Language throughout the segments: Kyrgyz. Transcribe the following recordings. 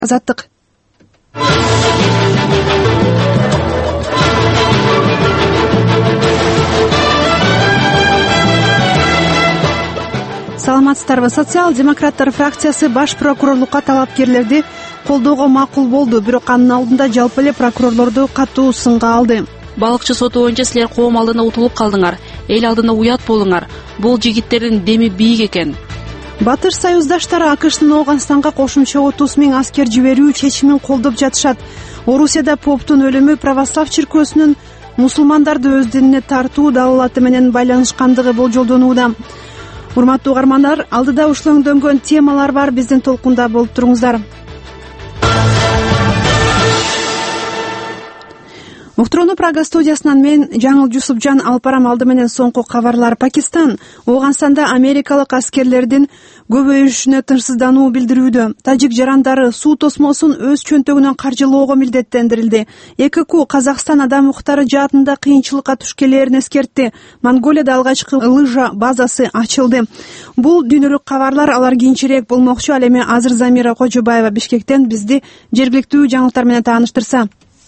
Азаттык. Саламатсыздарбы? Социал-демократтар фракциясы баш прокурорлукка талапкерлерди колдоого макул болду, бирок анын алдында жалпы эле прокурорлорду катуу сынга алды. Балыкчы соту боюнча силер коом алдында утулуп калдыңар, эл алдында уят болуңар. Бул жигиттердин деми бийик экен. Батыш союздаштары АКШтын Ооганстанга кошумча 30 000 аскер жиберүү чечимин колдоп жатышат. Орусияда поптун өлүмү православ чиркөөсүнүн мусулмандарды өз динине тартуу далалаты менен байланышкандыгы болжолдонууда. Урматтуу угармандар, алдыда ушул өңдөнгөн темалар бар, биздин толкунда болуп туруңуздар. Уктурууну Прага студиясынан мен Жаңыл Жусупжан алып барам. Алды менен соңку кабарлар. Пакистан Ооганстанда америкалык аскерлердин көбөйүшүнө тынчсыздануу билдирүүдө. Тажик жарандары суу тосмосун өз чөнтөгүнөн каржылоого милдеттендирилди. ЭКК Казакстан адам укуктары жаатында кыйынчылыкка туш келээрин эскертти. Монголияда алгачкы лыжа базасы ачылды. Бул дүйнөлүк кабарлар, алар кийинчерээк болмокчу. Ал эми азыр Замира Кожобаева Бишкектен бизди жергиликтүү жаңылыктар менен тааныштырса.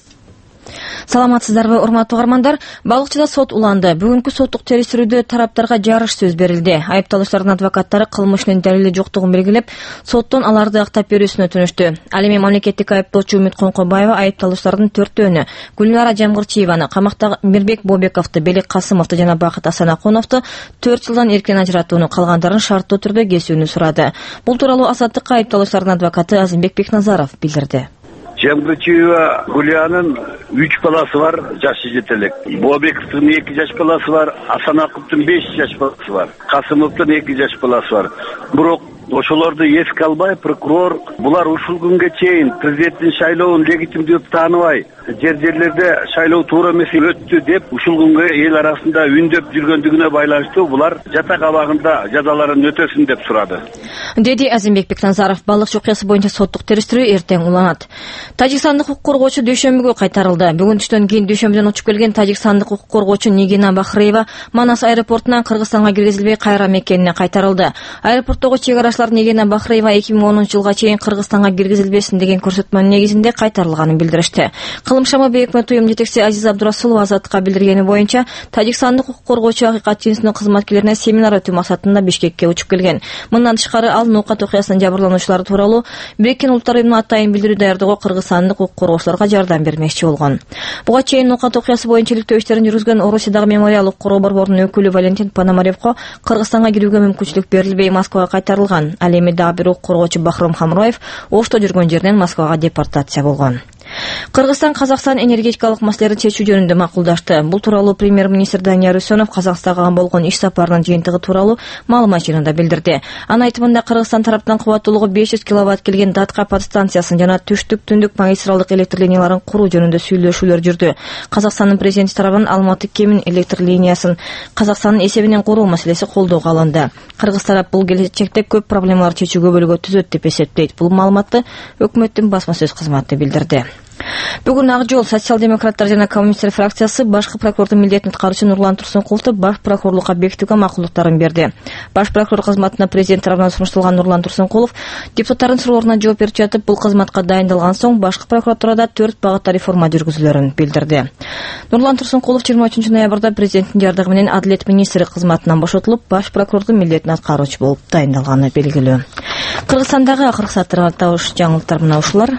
Саламатсыздарбы, урматтуу угармандар? Балыкчыда сот уланды. Бүгүнкү соттук териштирүүдө тараптарга жарыш сөз берилди. Айыпталуучулардын адвокаттары кылмыштын далили жоктугун белгилеп, соттон аларды актап берүүсүнө өтүнүштү. Ал эми мамлекеттик айыптоочу Үмүт Коңкобаева айыпталуучулардын 4-өөнү Гүлнара Жамгырчиеваны, камакта Мирбек Бобековду, Белик Касымовду жана Бакыт Асанакуновду 4 жылдан эркен ажыратууну, калгандарын шарттуу түрдө кесүүнү сурады. Бул тууралуу Азаттыкка айыпталуучулардын адвокаты Азимбек Бекназаров билдирди. Жамгырчиева Гулянын 3 баласы бар, жашы жетелек. Бобековдун 2 жаш баласы бар, Асанаковдун 5 жаш баласы бар, Касымовдун 2 жаш баласы бар. Бирок ошолорду эске албай, прокурор булар ушул күнгө чейин президенттин шайлоонун легитимдүү деп тааныбай, жерлерде шайлоо туура эмес өттү деп ушул күнгө эл арасында үндөп жүргөндүгүнө байланыштуу булар жатак абагында жазаларын өтөсүн деп сурады, деди Азимбек Бекназаров. Балыкчы окуясы боюнча соттук териштирүү эртең уланат. Тажикстандык укук коргоочу дүйшөмбүгө кайтарылды. Бүгүн түштөн кийин дүйшөмбүдөн учуп келген тажикстандык укук коргоочу Нигина Бахреева Манас аэропортунан Кыргызстанга киргизилбей кайра мекенине кайтарылды. Аэропорттогу чек-арачылар Нигина Бахреева 2010-жылга чейин Кыргызстанга киргизилбесин деген көрсөтмөнүн негизинде кайтарылганын билдиришти. Кылымшама бейикмет уюм жетекчиси Азиз Абдурасулова Азаттыкка билдиргени боюнча, тажикстандык укук коргоочу акыйкат жинсинин кызматкерлерине семинар өтүү максатында Бишкекке учуп келген. Мындан тышкары ал Ноокат окуясынын жабырлануучулары тууралуу Бириккен Улуттар уюмунун атайын билдирүү даярдоого кыргызстандык укук коргоочуларга жардам бермекчи болгон. Буга чейин Ноокат окуясы боюнча иликтөө иштерин жүргүзгөн Орусиядагы мемориал укук коргоо борборунун өкүлү Валентин Пономаревко Кыргызстанга кирүүгө мүмкүнчүлүк берилбей Москвага кайтарылган. Ал эми дагы бир укук коргоочу Бахром Хамроев Ошто жүргөн жеринен Москвага депортация болгон. Кыргызстан Казакстан энергетикалык маселелерин чечүү жөнүндө макулдашты. Бул тууралуу премьер-министр Данияр Үсөнов Казакстанга болгон иш сапарынын жыйынтыгы тууралуу маалымат жыйынында билдирди. Анын айтымында Кыргызстан тараптан кубаттуулугу 500 киловатт келген Датка подстанциясын жана түштүк-түндүк магистралдык электр линияларын куруу жөнүндө сүйлөшүүлөр жүрдү. Казакстандын президенти тарабынан Алматы Кемин электр линиясын Казакстандын эсебинен куруу маселеси колдоого алынды. Кыргыз тарап бул келечекте көп проблемаларды чечүүгө бөлгө түзөт деп эсептейт. Бул маалыматты өкмөттүн басма сөз кызматы билдирди. Бүгүн Ак жол социал-демократтар жана коммунисттер фракциясы башкы прокурордун милдетин аткаруучу Нурлан Турсункуловду баш прокурорлукка бекитүүгө макулдуктарын берди. Баш прокурор кызматына президент тарабынан сунушталган Нурлан Турсункулов депутаттардын сурооруна жооп берип жатып, бул кызматка дайындалган соң башкы прокуратурада 4 багытта реформа жүргүзүлөрүн билдирди. Нурлан Турсункулов 23 ноябрда президенттин жардыгы менен Адилет министри кызматынан бошотулуп, баш прокурордун милдетин аткаруучу болуп дайындалганы белгилүү. Кыргызстандагы акыркы сааттарга тауыш жаңылыктар мына ушулар.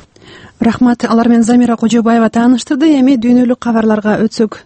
Рахмат, алар менен Замира Кожобаева тааныштырды. Эми дүйнөлүк кабарларга өтсөк.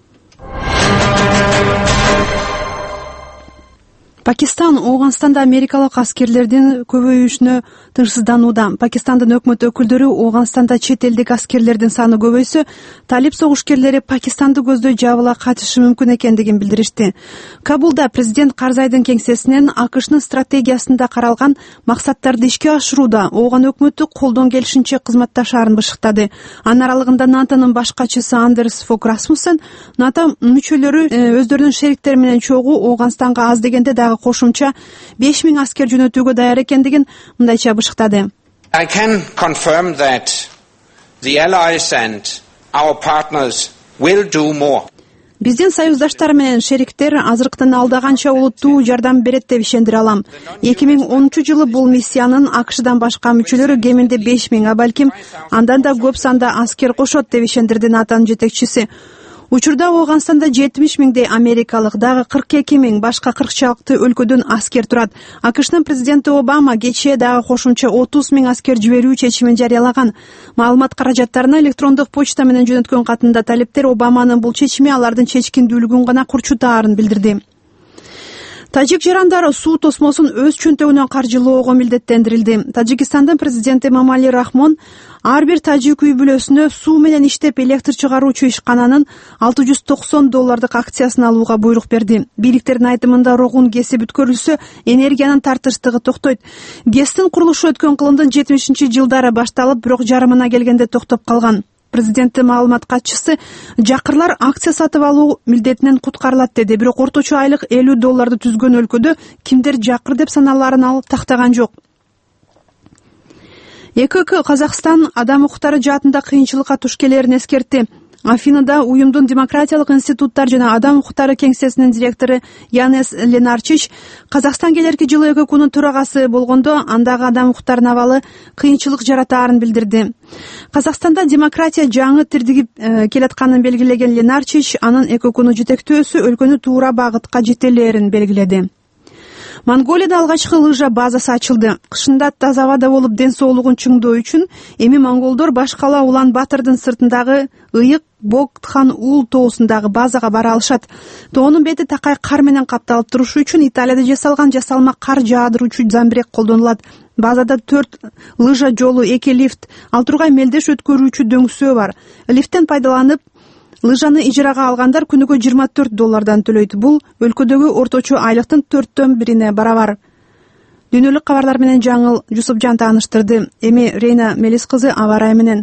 Пакистан Ооганстанда америкалык аскерлердин көбөйүшүнө тынчсызданууда. Пакистандын өкмөт өкүлдөрү Ооганстанда чет элдик аскерлердин саны көбөйсө, талип согушкерлери Пакистанды көздөй жабыла катышы мүмкүн экендигин билдиришти. Кабулда президент Карзайдын кеңсесинен АКШнын стратегиясында каралган максаттарды ишке ашырууда Ооган өкмөтү колдон келишинче кызматташаарын бышыктады. Анын аралыгында НАТОнун баш катчысы Андерс Фог Расмуссен НАТО мүчөлөрү өздөрүнүн шериктери менен чогуу Ооганстанга аз дегенде дагы кошумча 5000 аскер жөнөтүүгө даяр экендигин мындайча бышыктады. I can confirm that the allies and our partners will do more. Биздин союздаштар менен шериктер азырыктын алдаганча олуттуу жардам берет деп ишендире алам. 2010-жылы бул миссиянын АКШдан башка мүчөлөрү кеминде 5000, а балким андан да көп санда аскер кошот деп ишендирди НАТОнун жетекчиси. Учурда Ооганстанда 70 миңдей америкалык, дагы 42 миң башка 40 чакты өлкөдөн аскер турат. АКШнын президенти Обама кечээ дагы кошумча 30 миң аскер жиберүү чечимин жарыялаган. Маалымат каражаттарына электрондук почта менен жөнөткөн катында талептер Обаманын бул чечими алардын чечкиндүүлүгүн гана курчутаарын билдирди. Тажик жарандары суу тосмосун өз чөнтөгүнөн каржылоого милдеттендирилди. Тажикстандын президенти Эмомали Рахмон ар бир тажик үй бүлөсүнө суу менен иштеп электр чыгаруучу ишкананын $690 акциясын алууга буйрук берди. Бийликтердин айтымында рогун кесип өткөрүлсө, энергиянын тартыштыгы токтойт. ГЭСтин курулушу өткөн кылымдын 70-жылдары башталып, бирок жарымына келгенде токтоп калган. Президенттин маалымат катчысы жакырлар акция сатып алуу милдетинен куткарылат деди, бирок орточо айлык $50 түзгөн өлкөдө кимдер жакыр деп саналаарын ал тактаган жок. ЭКК Казакстан адам укуктары жаатында кыйынчылыкка туш келерин эскертти. Афинада уюмдун демократиялык институттар жана адам укуктары кеңсесинин директору Янес Ленарчич Казакстан келерки жылы ЭККнун төрагасы болгондо андагы адам укуктарынын абалы кыйынчылык жаратаарын билдирди. Казакстанда демократия жаңы тирдигип келатканын белгилеген Ленарчич анын ЭККнун жетектөөсү өлкөнү туура багытка жетелээрин белгиледи. Монголияда алгачкы лыжа базасы ачылды. Кышында таза абада болуп ден соолугун чыңдоо үчүн эми монголдор баш кала Улан-Батырдын сыртындагы ыйык Богдхан-Ул тоосундагы базага бара алышат. Тоонун бети такай кар менен капталып турушу үчүн Италияда жасалган жасалма кар жаадыруучу замбирек колдонулат. Базада 4 лыжа жолу, 2 лифт, ал тургай мелдеш өткөрүүчү дөңсөө бар. Лифттен пайдаланып лыжаны ижарага алгандар күнүгө $24 төлөйт. Бул өлкөдөгү орточо айлыктын 4/1 барабар. Дүйнөлүк кабарлар менен Жаңыл Жусупжан тааныштырды. Эми Рейна Мелис кызы аба ырайы менен.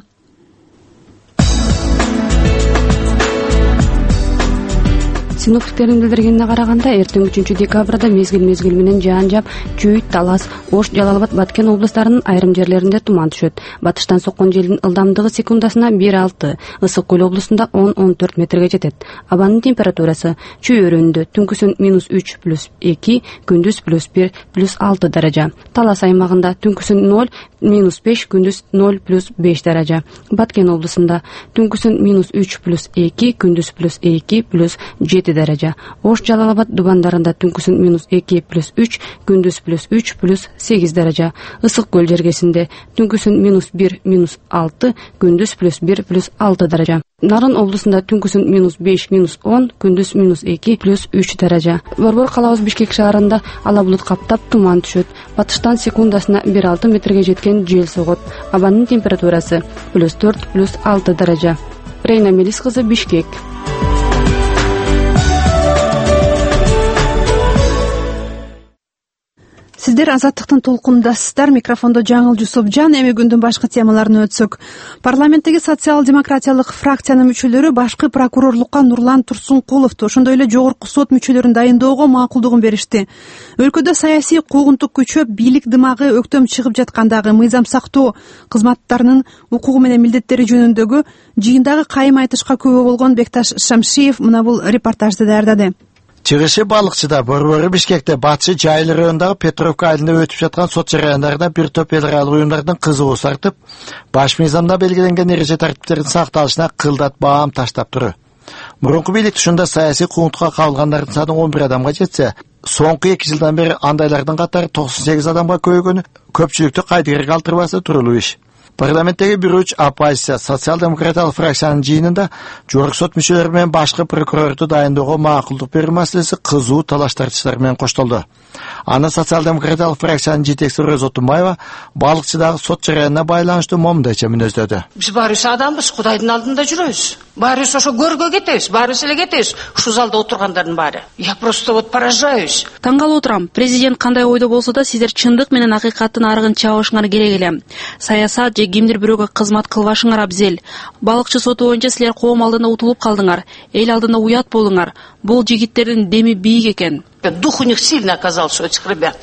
Синоптиктердин билдиргенине караганда, эртең 3 декабрда мезгил менен жаан жаап, Чүй, Талас, Ош, Жалал Абад, Баткен облустарынын айрым жерлеринде туман түшөт. Батыштан соккон желдин ылдамдыгы секундасына 1-6, Ысык көл облусунда 10-14 метрге жетет. Абанын температурасы Чүй өрөөнүндө түнкүсүн -3+2, күндүз +1, +6 даража. Талас аймагында түнкүсүн 0, -5, күндүз 0+5 даража. Баткен облусунда түнкүсүн -3+2, күндүз +2, +7 даража. Ош, Жалал Абад дубандарында түнкүсүн -2+3, күндүз +3, +8 даража. Ысык көл жергесинде түнкүсүн -1, -6, күндүз +1, +6 даража. Нарын облусунда түнкүсүн -5, -10, күндүз -2, +3 даража. Борбор калабыз Бишкек шаарында ала булут каптап туман түшөт. Батыштан секундасына 1-6 метрге жеткен жел согот. Абанын температурасы +4, +6 даража. Рейна Мелис кызы, Бишкек. Сиздер Азаттыктын толкундасыздар. Микрофондо Жаңыл Жусупжан. Эми күндүн башкы темаларына өтсөк. Парламенттеги социал-демократиялык фракциянын мүчөлөрү башкы прокурорлукка Нурлан Турсункуловду, ошондой эле жогорку сот мүчөлөрүн дайындоого макулдугун беришти. Өлкөдө саясий куугунтук күчөп, бийлик дымагы өктөм чыгып жаткандагы мыйзам сактоо кызматтарынын укугу менен милдеттери жөнүндөгү жыйындагы кайым айтышка күбө болгон Бекташ Шамшиев мына бул репортажды даярдады. Чыгышы балыкчыда борбору Бишкекте Батышы Жайыл районундагы Петровка айылында өтүп жаткан сот жарыяндарында бир топ эл аралык уюмдардын кызыгуусу артып, баш мыйзамда белгиленген эреже тартиптердин сакталышына кылдат баам таштап туру. Мурунку бийлик ушунда саясий куугунтукка кабылгандардын саны 11 адамга жетсе, соңку 2 жылдан бери андайлардын катары 98 адамга көбөйгөнү көпчүлүктү кайдыгер калтырбаса турулуу иш. Парламенттеги бир уч оппозиция социал-демократиялык фракциянын жыйынында жогорку сот мүчөлөрү менен башкы прокурорду дайындоого макулдук берүү маселеси кызуу талаш тартыштар менен коштолду. Аны социал-демократиялык фракциянын жетекчиси Роза Тумаева балыкчыдагы сот жарыянына байланыштуу момундайча мүнөздөдү. Биз баарыбыз адамбыз, Кудайдын алдында жүрөбүз. Баарыбыз ошо көргө кетебиз, баарыбыз эле кетебиз. Ушул залда отургандардын баары. Я просто вот поражаюсь. Таң калып отурам. Президент кандай ойдо болсо да, сиздер чындык менен акыйкаттын арыгын чабышыңар керек эле. Саясат же кимдир бирөөгө кызмат кылбашыңар абзел. Балыкчы соту боюнча силер коом алдында утулуп калдыңар. Эл алдында уят болуңар. Бул жигиттердин деми бийик экен. Дух у них сильно оказался, у этих ребят.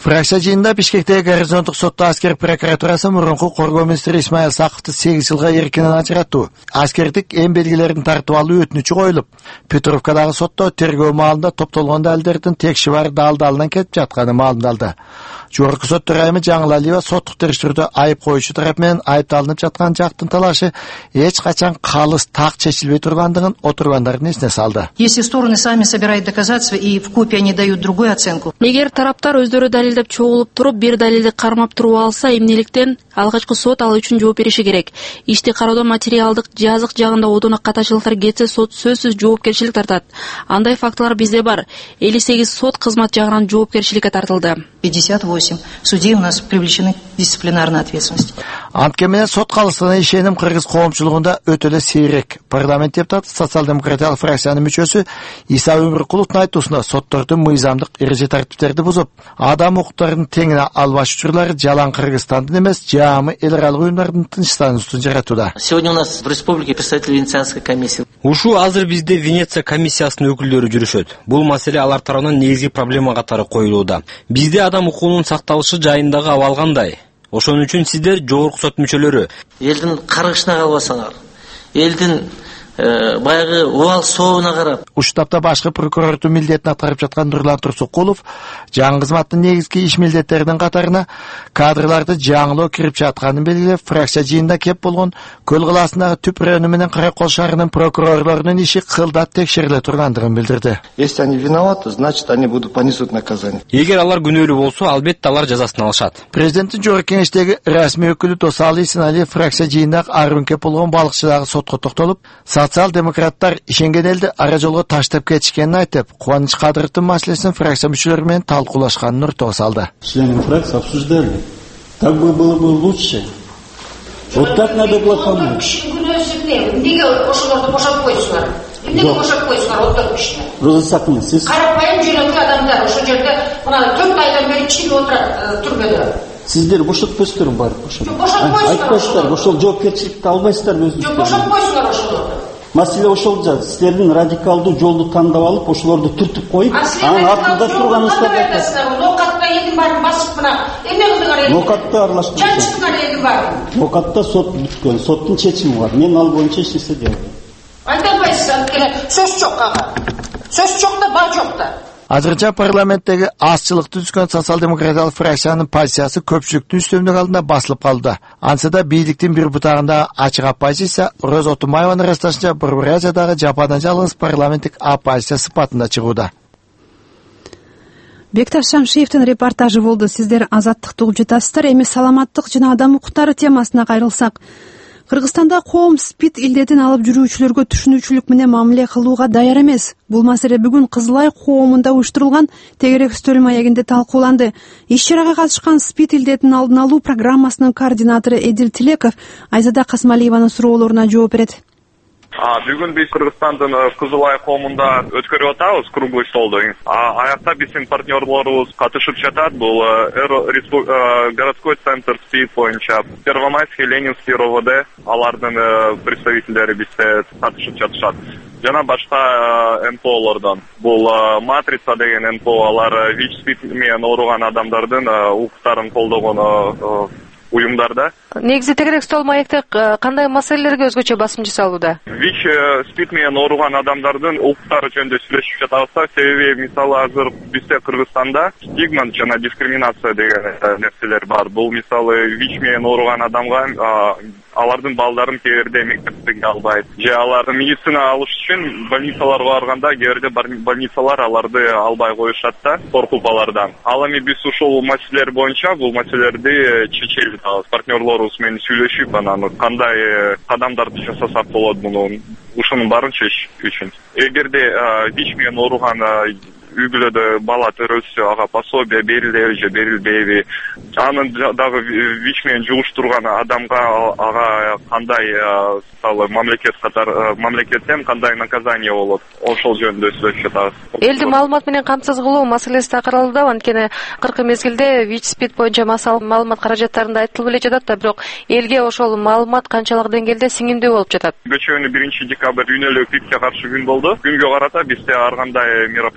Фракция жыйынында Бишкектеги горизонттук сотто аскер прокуратурасы мурунку коргоо министри Исмаил Саковду 8 жылга эркинен ажыраттуу. Аскердик эң белгилерин тартып алуу өтүнүчү коюлуп, Петровкадагы сотто тергөө маалында топтолгон далилдердин текши бар дал-далынан кетип жатканы маалымдалды. Жогорку сот төрайымы Жаңыл Алиева соттук териштирүүдө айып коюучу тарап менен айыпталынып жаткан жактын талашы эч качан калыс так чечилбей тургандыгын отургандардын эсине салды. Если стороны сами собирают доказательства и вкупе они дают другую оценку. Эгер тараптар өздөрү далилдеп чогулуп туруп, бир далилди кармап туруп алса, эмнеликтен алгачкы сот ал үчүн жооп бериши керек. Ишти кароодо материалдык, жазык жагында одоно катачылыктар кетсе, сот сөзсүз жоопкерчилик тартат. Андай фактылар бизде бар. 58 сот кызмат жагынан жоопкерчиликке тартылды. 58 судей у нас привлечены к дисциплинарной ответственности. Антке менен сот калыстыгына ишеним кыргыз коомчулугунда өтө эле сейрек. Парламент депутаты социал-демократиялык фракциянын мүчөсү Иса Өмүркуловдун айтуусунда соттордун мыйзамдык эреже тартиптерди бузуп, адам укуктарын теңине албаш учурлары жалаң Кыргызстандын эмес, жаамы эл аралык уюмдардын тынчтануусун жаратууда. Сегодня у нас в республике представители Венецианской комиссии. Ушул азыр бизде Венеция комиссиясынын өкүлдөрү жүрүшөт. Бул маселе алар тарабынан негизги проблема катары коюлууда. Бизде адам укугунун сакталышы жайындагы абал кандай? Ошон үчүн сиздер жогорку сот мүчөлөрү элдин каргышына калбасаңар, элдин баягы убал сообуна карап. Ушул тапта башкы прокурордун милдетин аткарып жаткан Нурлан Турсукулов жаңы кызматтын негизги иш милдеттеринин катарына кадрларды жаңылоо кирип жатканын белгилеп, фракция жыйынында кеп болгон Көл калаасындагы Түп району менен Каракол шаарынын прокурорлорунун иши кылдат текшериле тургандыгын билдирди. Если они виноваты, значит они понесут наказание. Эгер алар күнөөлүү болсо, албетте алар жазасын алышат. Президенттин жогорку кеңештеги расмий өкүлү Досалы Исеналиев фракция жыйынында Арун кеп болгон балыкчыдагы сотко токтолуп, социал-демократтар ишенген элди ара жолго таштап кетишкенин айтып, Кубаныч Кадыровдун маселесин фракция мүчөлөрү менен талкуулашканын нуртуга салды. Члены фракции обсуждали. Так бы было бы лучше. Вот так надо было помочь. Роза Сакмин, сиз карапайым жүрөктүү адамдар ошол жерде мына 4 айдан бери чип отурат түрмөдө. Сиздер бошотпойсуздар барып ошол. Айтпайсыздар, ошол жоопкерчиликти албайсыздар өзүңүздөр. Бошотпойсуңар ошолорду. Маселе ошол жа, силердин радикалдуу жолду тандап алып, ошолорду түртүп коюп, анын артында турганыңыздар айтасыздар. Нокатта элдин баарын басып мына эмне кылдыңар элди? Нокатта аралашып. Чачтыңар элдин баарын. Нокатта сот бүткөн, соттун чечими бар. Мен ал боюнча эч нерсе дей албайм. Айта албайсыз, анткени сөз жок ага. Сөз жок да, баа жок да. Азырынча парламенттеги азчылыкты түзгөн социал-демократиялык фракциянын позициясы көпчүлүктүн үстөмдүк алдында басылып калды. Антса да бийликтин бир бутагында ачык оппозиция Роза Отунбаеванын ырасташынча Бурятиядагы жападан жалгыз парламенттик оппозиция сыпатында чыгууда. Бекташ Шамшиевдин репортажы болду. Сиздер азаттыкты угуп жатасыздар. Эми саламаттык жана адам укуктары темасына кайрылсак. Кыргызстанда коом СПИД илдетин алып жүрүүчүлөргө түшүнүүчүлүк менен мамиле кылууга даяр эмес. Бул маселе бүгүн Кызылай коомунда уюштурулган тегерек үстөл маегинде талкууланды. Иш-чарага катышкан СПИД илдетин алдын алуу программасынын координатору Эдил Тилеков Айзада Касмалиеванын суроолоруна жооп берет. Бүгүн биз Кыргызстандын Кызылай коомунда өткөрүп атабыз круглый столду. Аякта биздин партнерлорубуз катышып жатат. Бул городской центр СПИД боюнча Первомайский, Ленинский РОВД алардын представителдери бизде катышып жатышат. Жана башка НПОлордон. Бул Матрица деген НПО, алар ВИЧ-СПИД менен ооруган адамдардын укуктарын колдогон уюмдарда. Негизи тегерек стол маекте кандай маселелерге өзгөчө басым жасалууда? ВИЧ-СПИД менен ооруган адамдардын укуктары жөнүндө сүйлөшүп жатабыз. Себеби мисалы азыр бизде Кыргызстанда стигма жана дискриминация деген нерселер бар. Бул мисалы ВИЧ менен ооруган адамга алардын балдарын кээ мектепке албайт. Же аларды медицина алыш үчүн больницаларга барганда кээ больницалар аларды албай коюшат да, коркуп алардан. Ал эми биз ушул маселелер боюнча бул маселелерди чечели атабыз. Партнерлорубуз менен сүйлөшүп, анан кандай кадамдарды жасасак болот муну ушунун баарын чечиш үчүн. Эгерде ВИЧ менен ооруган үй бүлөдө бала төрөлсө, ага пособие берилеби же берилбейби, анын дагы ВИЧ менен жугуштурган адамга ага кандай мамлекеттен кандай наказание болот, ошол жөнүндө сүйлөшүп жатабыз. Элди маалымат менен камсыз кылуу маселеси да каралууда. Анткени акыркы мезгилде ВИЧ-СПИД боюнча маалымат каражаттарында айтылып эле жатат да, бирок элге ошол маалымат канчалык деңгээлде сиңимдүү болуп жатат? Көчөнү 1 декабрь дүйнөлүк ВИЧке каршы күн болду. Күнгө карата бизде ар кандай мероприятиялар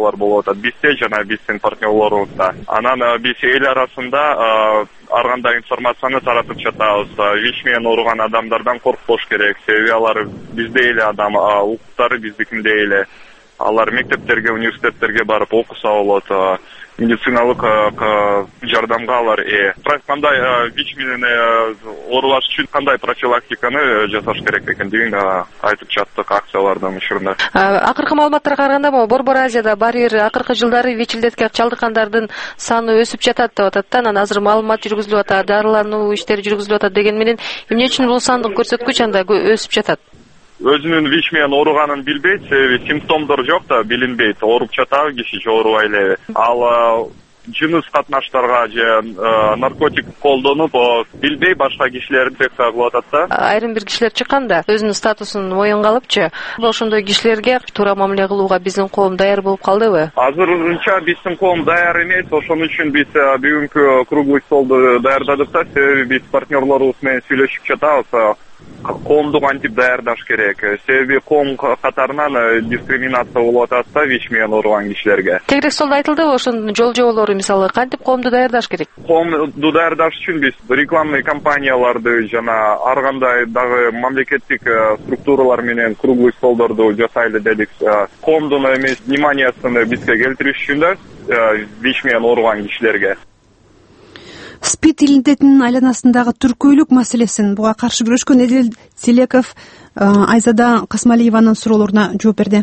акциялар болуп атат бизде жана биздин партнерлорубузда. Анан биз эл арасында ар кандай информацияны таратып жатабыз. ВИЧ менен ооруган адамдардан коркпош керек, себеби алар бизде эле адам, укуктары биздикинде эле. Алар мектептерге, университеттерге барып окуса болот, медициналык жардамга алар кандай ВИЧ менен оорубаш үчүн кандай профилактиканы жасаш керек экендигин айтып жаттык акциялардын учурунда. Акыркы маалыматтарга караганда, Борбор Азияда баары бир акыркы жылдары ВИЧ илдетке чалдыккандардын саны өсүп жатат деп атат да. Анан азыр маалымат жүргүзүлүп атат, дарылануу иштери жүргүзүлүп атат деген менен эмне үчүн бул сандык көрсөткүч анда өсүп жатат? Өзүнүн ВИЧ менен ооруганын билбейт, себеби симптомдор жок да, билинбейт. Ооруп жатабы киши же оорубай элеби. Ал жыныс катнаштарга же наркотик колдонуп билбей башка кишилер инфекция кылып атат да. Айрым бир кишилер чыккан да, өзүнүн статусун моюнга алыпчы. Ошондой кишилерге туура мамиле кылууга биздин коом даяр болуп калдыбы? Азырынча биздин коом даяр эмес, ошон үчүн биз бүгүнкү круглый столду даярдадык да, себеби биз партнерлорубуз менен сүйлөшүп жатабыз. Коомду кантип даярдаш керек, себеби коом катарынан дискриминация болуп атат да ВИЧ менен ооруган кишилерге. Тегерек столдо айтылдыбы ошонун жол жоболору, мисалы кантип коомду даярдаш керек? Коомду даярдаш үчүн биз рекламный кампанияларды жана ар кандай дагы мамлекеттик структуралар менен круглый столдорду жасайлы дедик. Коомдун эмес вниманиясын бизге келтириш үчүн да ВИЧ менен ооруган кишилерге. СПИД илдетинин айланасындагы түркөйлүк маселесин буга каршы күрөшкөн Эдил Тилеков Айзада Касмалиеванын суроолоруна жооп берди.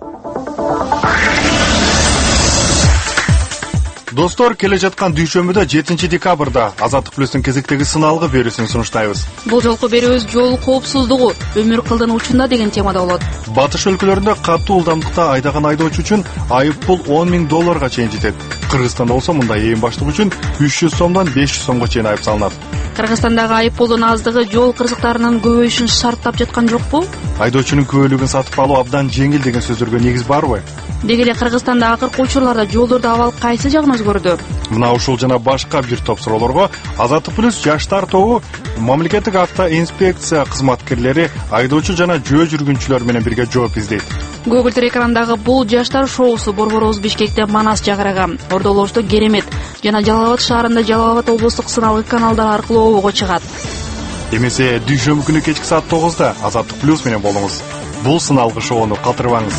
Достор, келе жаткан дүйшөмбүдө 7 декабрда Азаттык плюстун кезектеги сыналгы берүүсүн сунуштайбыз. Бул жолку берүүбүз жол коопсуздугу, өмүр кылдын учунда деген темада болот. Батыш өлкөлөрүндө катуу ылдамдыкта айдаган айдоочу үчүн айып пул $10,000 чейин жетет. Кыргызстанда болсо мындай ээн баштык үчүн 300 сомдон 500 сомго чейин айып салынат. Кыргызстандагы айып пулдун аздыгы жол кырсыктарынын көбөйүшүн шарттап жаткан жокпу? Айдоочунун күбөлүгүн сатып алуу абдан жеңил деген сөздөргө негиз барбы? Деги эле Кыргызстанда акыркы учурларда жолдорду абал кайсы жагын өзгөрдү? Мына ушул жана башка бир топ суроолорго Азаттык плюс жаштар тобу мамлекеттик автоинспекция кызматкерлери айдоочу жана жөө жүргүнчүлөр менен бирге жооп издейт. Көгүлтүр экрандагы бул жаштар шоусу Борборубуз Бишкекте Манас Жагырага, Ордолошто Керемет жана Жалал Абад шаарында Жалал Абад облустук сыналгы каналдар аркылуу обого чыгат. Эмесе дүйшөмбү күнү кечки саат 9-да Азаттык плюс менен болуңуз. Бул сыналгы шоуну калтырбаңыз.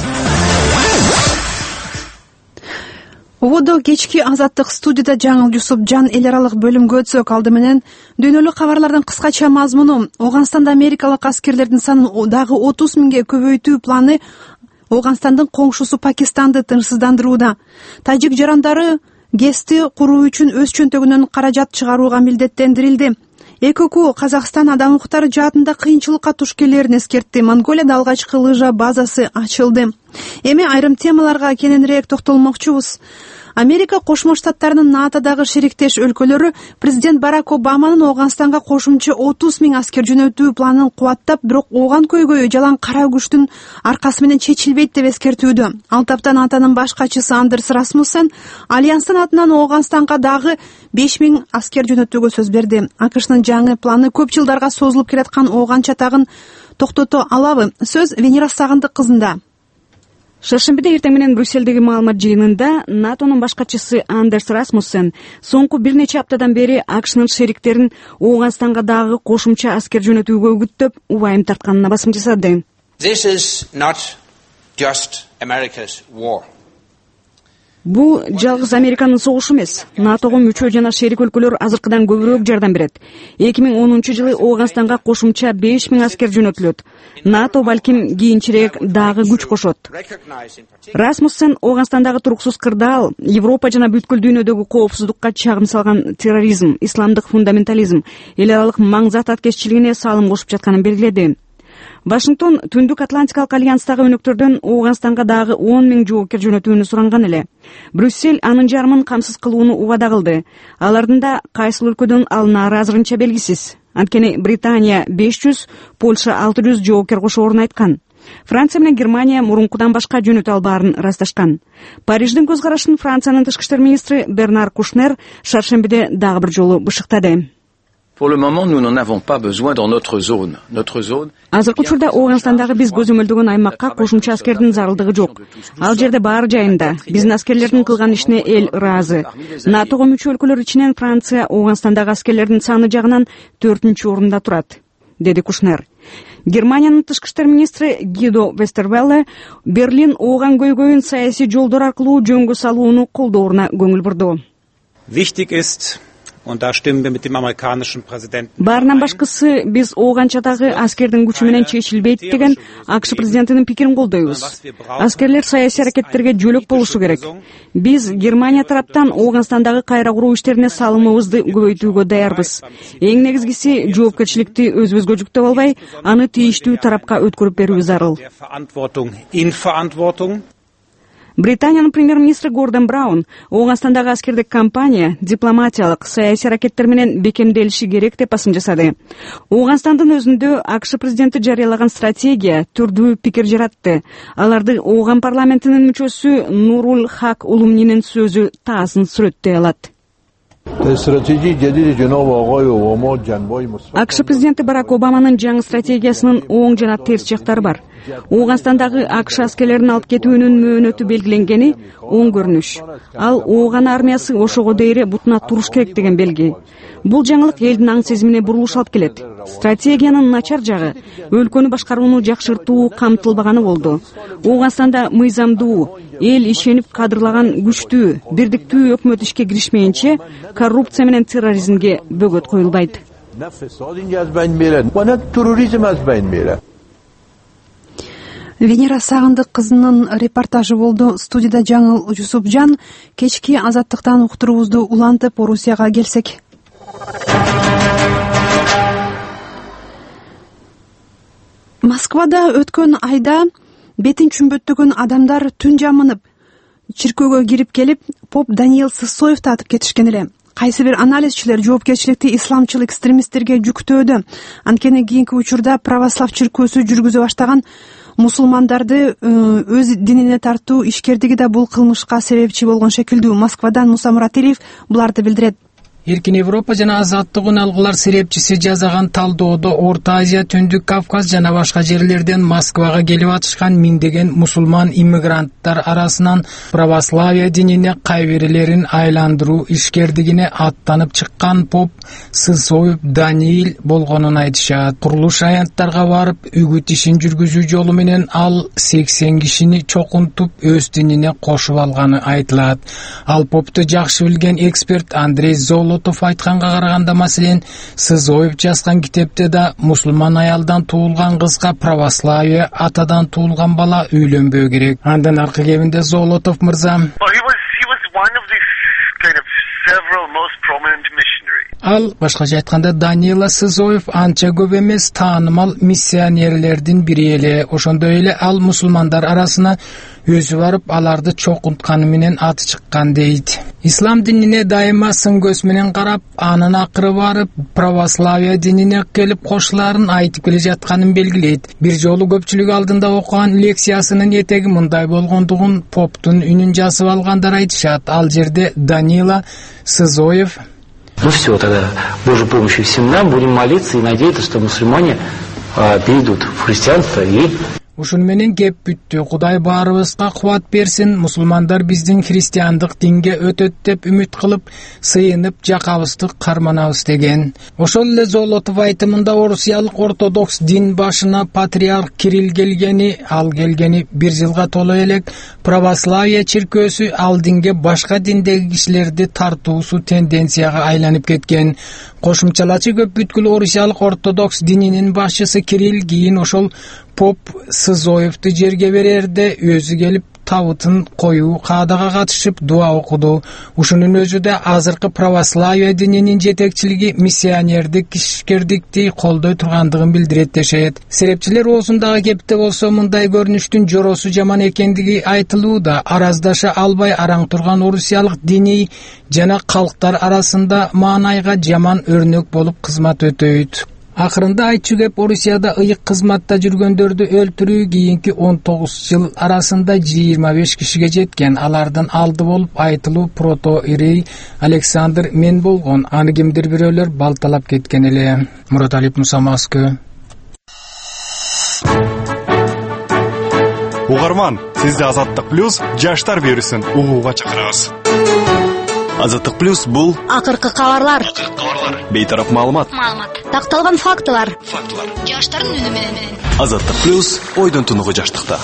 Ободо кечки Азаттык студияда Жаңыл Жусупжан эл аралык бөлүмгө өтсөк, алды менен дүйнөлүк кабарлардын кыскача мазмуну: Ооганстанда америкалык аскерлердин санын дагы 30 миңге көбөйтүү планы Ооганстандын коңшусу Пакистанды тынчсыздандырууда. Тажик жарандары ГЭСти куруу үчүн өз чөнтөгүнөн каражат чыгарууга милдеттендирилди. ЭКОКУ Казакстан адам укуктары жаатында кыйынчылыкка туш келерин эскертти. Монголияда алгачкы лыжа базасы ачылды. Эми айрым темаларга кененирээк токтолмокчубуз. Америка Кошмо Штаттарынын НАТОдагы шериктеш өлкөлөрү президент Барак Обаманын Ооганстанга кошумча 30 миң аскер жөнөтүү планын кубаттап, бирок ооган көйгөйү жалаң кара күчтүн аркасы менен чечилбейт деп эскертүүдө. Ал тапта НАТОнун баш катчысы Андерс Расмуссен Альянстын атынан Ооганстанга дагы 5 миң аскер жөнөтүүгө сөз берди. АКШнын жаңы планы көп жылдарга созулуп келаткан ооган чатагын токтото алабы? Сөз Венера Сагындык кызында. Шаршембиде эртең менен Брюссельдеги маалымат жыйынында НАТОнун баш катчысы Андерс Расмуссен соңку бир нече аптадан бери АКШнын шериктерин Ооганстанга дагы кошумча аскер жөнөтүүгө үгүттөп, убайым тартканына басым жасады. This is not just America's war. Бул жалгыз Американын согушу эмес. НАТОго мүчө жана шерик өлкөлөр азыркыдан көбүрөөк жардам берет. 2010-жылы Ооганстанга кошумча 5 миң аскер жөнөтүлөт. НАТО балким кийинчерээк дагы күч кошот. Расмуссен Ооганстандагы туруксуз кырдаал, Европа жана бүткүл дүйнөдөгү коопсуздукка чагым салган терроризм, исламдык фундаментализм, эл аралык маңзат аткезчилигине салым кошуп жатканын белгиледи. Вашингтон Түндүк Атлантикалык альянстагы өнөктөрдөн Ооганстанга дагы 10 миң жоокер жөнөтүүнү суранган эле. Брюссель анын жарымын камсыз кылууну убада кылды. Алардын да кайсыл өлкөдөн алынары азырынча белгисиз. Анткени Британия 500, Польша 600 жоокер кошоорун айткан. Франция менен Германия мурункудан башка жөнөтө албаарын ырасташкан. Париждин көз карашын Франциянын тышкы иштер министри Бернар Кушнер шаршембиде дагы бир жолу бышыктады. Pour le moment, nous n'en avons pas besoin dans notre zone. Notre zone. Азыркы учурда Ооганстандагы биз көзөмөлдөгөн аймакка кошумча аскердин зарылдыгы жок. Ал жерде баары жайында. Биздин аскерлердин кылган ишине эл ыраазы. НАТОго мүчө өлкөлөр ичинен Франция Ооганстандагы аскерлердин саны жагынан 4-орунда турат, деди Кушнер. Германиянын тышкы иштер министри Гидо Вестервелле Берлин Ооган көйгөйүн саясий жолдор аркылуу жөнгө салууну колдооруна көңүл бурду. Wichtig ist, und da stimmen wir mit dem amerikanischen Präsidenten. Баарынан башкысы биз Ооганчадагы аскердин күчү менен чечилбейт деген АКШ президентинин пикирин колдойбуз. Аскерлер саясий аракеттерге жөлөк болушу керек. Биз Германия тараптан Ооганстандагы кайра куруу иштерине салымыбызды көбөйтүүгө даярбыз. Эң негизгиси жоопкерчиликти өзүбүзгө жүктөп албай, аны тийиштүү тарапка өткөрүп берүү зарыл. Британиянын премьер-министри Гордон Браун Ооганстандагы аскердик кампания дипломатиялык, саясий аракеттер менен бекемделиши керек деп басым жасады. Ооганстандын өзүндө АКШ президенти жарыялаган стратегия түрдүү пикир жаратты. Аларды Ооган парламентинин мүчөсү Нурул Хак Улумнинин сөзү таасын сүрөттөй алат. АКШ президенти Барак Обаманын жаңы стратегиясынын оң жана терс жактары бар. Ооганстандагы АКШ аскерлерин алып кетүүнүн мөөнөтү белгиленгени оң көрүнүш. Ал Ооган армиясы ошого дейре бутуна туруш керек деген белги. Бул жаңылык элдин аң сезимине бурулуш алып келет. Стратегиянын начар жагы өлкөнү башкарууну жакшыртуу камтылбаганы болду. Ооганстанда мыйзамдуу, эл ишенип кадырлаган күчтүү, бирдиктүү өкмөт ишке киришмейинче коррупция менен терроризмге бөгөт коюлбайт. Венера Сагындык кызынын репортажы болду. Студияда Жаңыл Жусупжан. Кечки азаттыктан уктуруубузду улантып Орусияга келсек. Москвада өткөн айда бетин чүмбөттөгөн адамдар түн жамынып чиркөөгө кирип келип, поп Даниил Сысоевду атып кетишкен эле. Кайсы бир анализчилер жоопкерчиликти исламчыл экстремисттерге жүктөөдө. Анткени кийинки учурда православ чиркөөсү жүргүзө баштаган мусулмандарды өз динине тартуу ишкердиги да бул кылмышка себепчи болгон шекилдүү. Москвадан Муса Муратилиев буларды билдирет. Эркин Европа жана азаттыгын алгылар серепчиси жазаган талдоодо Орто Азия, Түндүк Кавказ жана башка жерлерден Москвага келип атышкан миңдеген мусулман иммигранттар арасынан православие динине кайбирлерин айландыруу ишкердигине аттанып чыккан поп Сысоев Даниил болгонун айтышат. Курулуш аянттарга барып үгүт ишин жүргүзүү жолу менен ал 80 кишини чокунтуп өз динине кошуп алганы айтылат. Ал попту жакшы билген эксперт Андрей Золотов айтканга караганда, маселен, Сысоев жазган китепте да мусулман аялдан туулган кызга православие атадан туулган бала үйлөнбөө керек. Андан аркы кебинде Золотов мырза ал башкача айтканда Даниил Сысоев анча көп эмес таанымал миссионерлердин бири эле. Ошондой эле ал мусулмандар арасына өзү барып аларды чокунтканы менен аты чыккан дейт. Ислам динине дайыма сын көз менен карап, анын акыры барып православие динине келип кошуларын айтып келе жатканын белгилейт. Бир жолу көпчүлүк алдында окуган лекциясынын этеги мындай болгондугун поптун үнүн жазып алгандар айтышат. Ал жерде Даниил Сысоев: Ну все, тогда Божьей помощью всем нам будем молиться и надеяться, что мусульмане перейдут в христианство и... Ушун менен кеп бүттү. Кудай баарыбызга кубат берсин. Мусулмандар биздин христиандык динге өтөт деп үмүт кылып, сыйынып жакабызды карманабыз деген. Ошол эле Золотов айтымында орусиялык ортодокс дин башына патриарх Кирилл келгени, ал келгени 1 жылга толо элек, православие чиркөөсү ал динге башка диндеги кишилерди тартуусу тенденцияга айланып кеткен. Кошумчалачы көп бүткүл орусиялык ортодокс дининин башчысы Кирилл кийин ошол поп Сысоевду жерге берерде өзү келип табытын коюу каадага катышып дуа окуду. Ушунун өзү да азыркы православие дининин жетекчилиги миссионердик ишкердикти колдой тургандыгын билдирет дешет. Серепчилер оозундагы кепте болсо мындай көрүнүштүн жоросу жаман экендиги айтылууда. Араздаша албай араң турган орусиялык диний жана калктар арасында маанайга жаман өрнөк болуп кызмат өтөйт. Акырында айтчу кеп Орусияда ыйык кызматта жүргөндөрдү өлтүрүү кийинки 19 жыл арасында 25 кишиге жеткен. Алардын алды болуп айтылуу протоирей Александр Мен болгон. Аны кимдир бирөөлөр балталап кеткен эле. Мураталип Муса, Москва. Угарман, сизди Азаттык плюс жаштар берүүсүн угууга чакырабыз. Азаттык плюс бул акыркы кабарлар, бейтарап маалымат, такталган фактылар, жаштардын үнү менен. Азаттык плюс ойдон тунугу жаштыкта.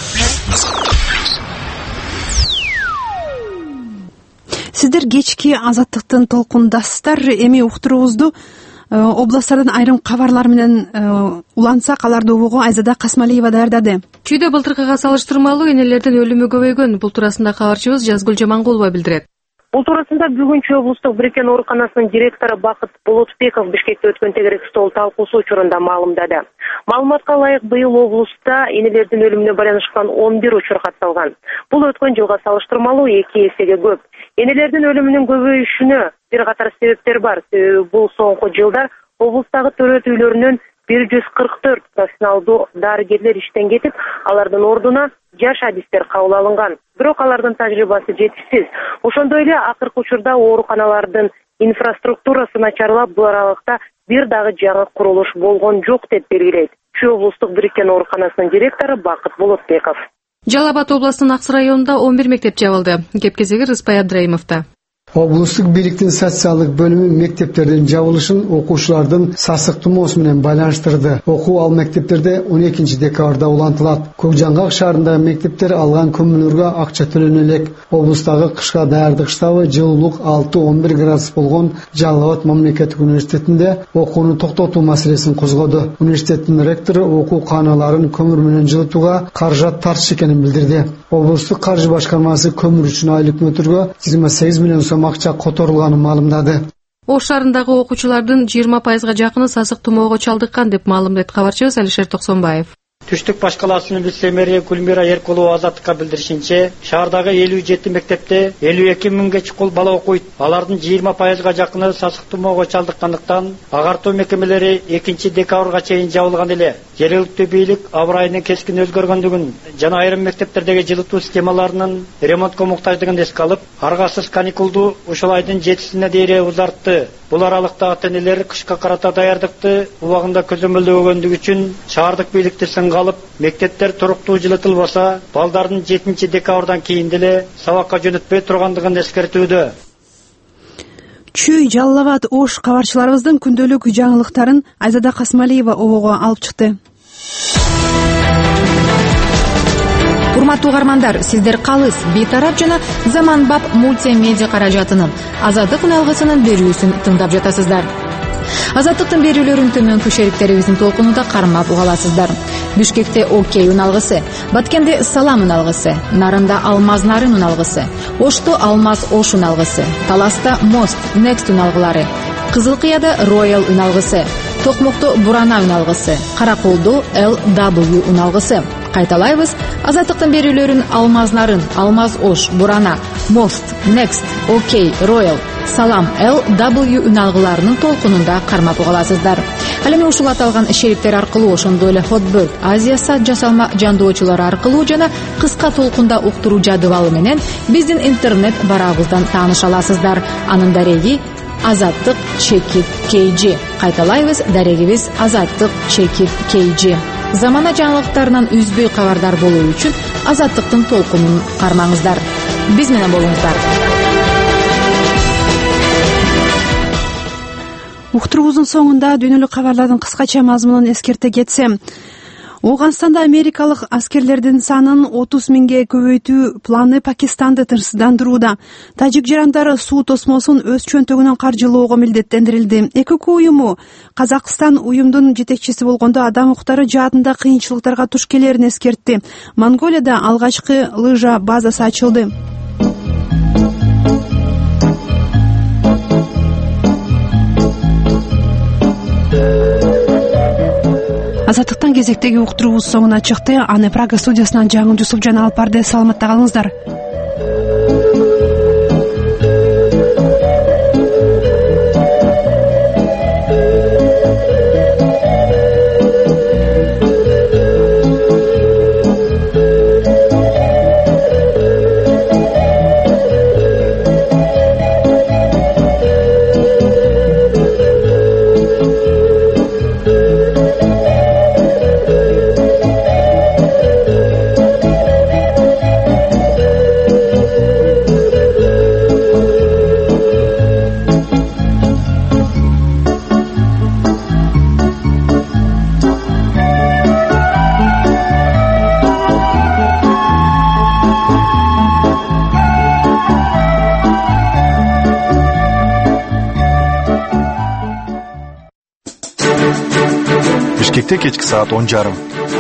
Сиздер кечки Азаттыктын толкундасыздар. Эми уктуруубузду областтардан айрым кабарлар менен улансак, аларды угууга Айзада Касмалиева даярдады. Чүйдө былтыркыга салыштырмалуу энелердин өлүмү көбөйгөн. Бул туурасында кабарчыбыз Жазгүл Жамангулова билдирет. Бул туурасында бүгүн Чүй облустук бириккен ооруканасынын директору Бакыт Болотбеков Бишкекте өткөн тегерек стол талкуусу учурунда маалымдады. Маалыматка ылайык, быйыл облуста энелердин өлүмүнө байланышкан 11 учур катталган. Бул өткөн жылга салыштырмалуу 2 эсеге көп. Энелердин өлүмүнүн көбөйүшүнө бир катар себептер бар. Себеби бул соңку жылдар облустагы төрөт үйлөрүнөн 144 профессионалдуу дарыгерлер иштен кетип, алардын ордуна жаш адистер кабыл алынган. Бирок алардын тажрыйбасы жетишсиз. Ошондой эле акыркы учурда ооруканалардын инфраструктурасы начарлап, бул аралыкта бир дагы жаңы курулуш болгон жок деп белгилейт Чүй облустук бириккен ооруканасынын директору Бакыт Болотбеков. Жалал Абад областынын Аксы районунда 11 мектеп жабылды. Кеп кезеги Рыспай Абдраимовда. Облустук бийликтин социалдык бөлүмү мектептердин жабылышын окуучулардын сасык тумоосу менен байланыштырды. Окуу ал мектептерде 12 декабрда улантылат. Көкжаңгак шаарындагы мектептер алган көмүлөргө акча төлөнө элек. Облустагы кышка даярдык штабы жылуулук 6-11 градус болгон Жалал Абад мамлекеттик университетинде окууну токтотуу маселесин козгоду. Университеттин ректору окуу кааналарын көмүр менен жылытууга каражат тартыш экенин билдирди. Облустук каржы башкармасы көмүр үчүн айлык мөтөргө 28 миллион сом акча которулганын маалымдады. Ош шаарындагы окуучулардын 20% жакыны сасык тумоого чалдыккан деп маалымдайт кабарчыбыз Алишер Токсонбаев. Түштүк башкаласынын вице-мэри Гүлмира Эркулова Азаттыкка билдиришинче, шаардагы 57 мектепте 52 миңге чукул бала окуйт. Алардын 20% жакыны сасык тумоого чалдыккандыктан агартуу мекемелери 2 декабрга чейин жабылган эле. Жергиликтүү бийлик аба ырайынын кескин өзгөргөндүгүн жана айрым мектептердеги жылытуу системаларынын ремонтко муктаждыгын эске алып, аргасыз каникулду ушул айдын 7-сине дейин узартты. Бул аралыкта ата-энелер кышка карата даярдыкты убагында көзөмөлдөгөндүгү үчүн шаардык бийликти сынга алып, мектептер туруктуу жылытылбаса, балдардын 7 декабрдан кийин деле сабакка жөнөтпөй тургандыгын эскертүүдө. Чүй, Жалал Абад, Ош кабарчыларыбыздын күндөлүк жаңылыктарын Айзада Касмалиева обого алып чыкты. Урматтуу угармандар, сиздер калыс, бейтарап жана заманбап мультимедиа каражатынын Азаттык үналгысынын берүүсүн тыңдап жатасыздар. Азаттыктын берүүлөрүн төмөнкү шериктерибиздин толкунунда кармап уга аласыздар. Бишкекте Окей үналгысы, Баткенде Салам үналгысы, Нарында Алмаз Нарын үналгысы, Ошто Алмаз Ош үналгысы, Таласта Мост Next үналгылары, Кызылкыяда Royal үналгысы, Токмокто Бурана үналгысы, Караколдо LW үналгысы. Кайталайбыз, Азаттыктын берүүлөрүн Алмаз Нарын, Алмаз Ош, Бурана, Мост, Next, Окей, Royal, Салам, LW үналгыларынын толкунунда кармап угаласыздар. Ал эми ушул аталган шериктер аркылуу, ошондой эле Hotbird, Азия сат жасалма жандоочулары аркылуу жана кыска толкунда уктуруу жадыбалы менен биздин интернет барабыздан тааныша аласыздар. Анын дареги Азаттык Чекит KG. Кайталайбыз, дарегибиз Азаттык Чекит KG. Замана жаңылыктарынан үзбөй кабардар болуу үчүн Азаттыктын толкунун кармаңыздар. Биз менен болуңуздар. Уктуруубуздун соңунда дүйнөлүк кабарлардын кыскача мазмунун эскерте кетсем, Ооганстанда америкалык аскерлердин санын 30 миңге көбөйтүү планы Пакистанды тынчсыздандырууда. Тажик жарандары суу тосмосун өз чөнтөгүнөн каржылоого милдеттендирилди. ЭКК уюму Казакстан уюмдун жетекчиси болгондо адам укуктары жаатында кыйынчылыктарга туш келерин эскертти. Монголияда алгачкы лыжа базасы ачылды. Азаттыктан кезектеги уктуруубуз соңуна чыкты. Аны Прага студиясынан Жаңыл Жусупжан алып барды. Саламатта калыңыздар. эфирде кечки саат 10:30.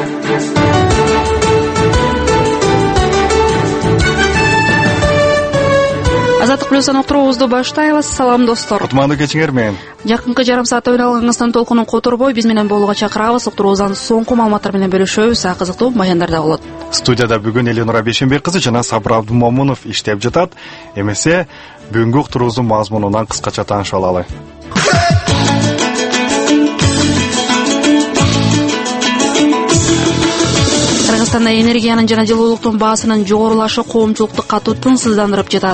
Азаттык плюстан уктуруубузду баштайбыз. Салам достор. Кутмандуу кечиңер менен. Жакынкы жарым саатта ойналганыңыздан толкунун которбой биз менен болууга чакырабыз. Уктуруубуздан соңку маалыматтар менен бөлүшөбүз. Кызыктуу баяндар да болот. Студияда бүгүн Эленора Бейшенбек кызы жана Сабыр Абдумомунов иштеп жатат. Эмесе бүгүнкү уктуруубуздун мазмунунан кыскача таанышып алалы. Кыргызстанда энергиянын жана жылуулуктун баасынын жогорулашы коомчулукту катуу тынчсыздандырып жатат.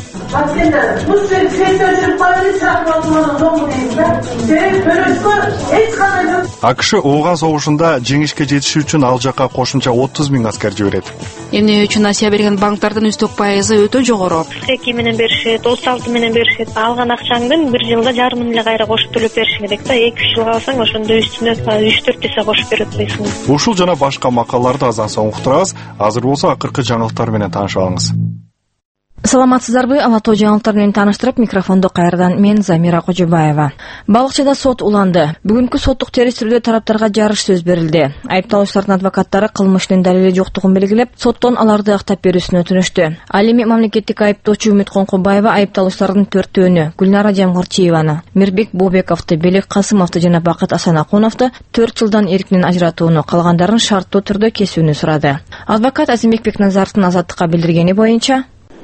АКШ Ооган согушунда жеңишке жетишүү үчүн ал жака кошумча 30 000 аскер жиберет. Эмне үчүн насыя берген банктардын үстөк пайызы өтө жогору. 42 менен беришет, 36 менен беришет. Алган акчаңдын 1 жылда жарым эле кайра кошуп төлөп беришиң керек да. 2-3 жылга алсаң, ошондо үстүнө 3-4 эсе кошуп берет дейсиң. Ушул жана башка макалаларды аздан соң уктурабыз. Азыр болсо акыркы жаңылыктар менен таанышып алыңыз. Саламатсыздарбы? Алатоо жаңылыктар менен тааныштырып, микрофондо кайрадан мен Замира Кожобаева. Балыкчыда сот уланды. Бүгүнкү соттук териштирүүдө тараптарга жарыш сөз берилди. Айыпталуучулардын адвокаттары кылмыштын далили жоктугун белгилеп, соттон аларды актап берүүсүн өтүнүштү. Ал эми мамлекеттик айыптоочу Үмүт Коңкубаева айыпталуучулардын төртөөнү Гүлнара Жамгырчиеваны, Мирбек Бобековду, Белек Касымовду жана Бакыт Асанакуновду 4 жылдан эркинен ажыратууну, калгандарын шарттуу түрдө кесүүнү сурады. Адвокат Азимбек Бекназаровдун Азаттыкка билдиргени боюнча,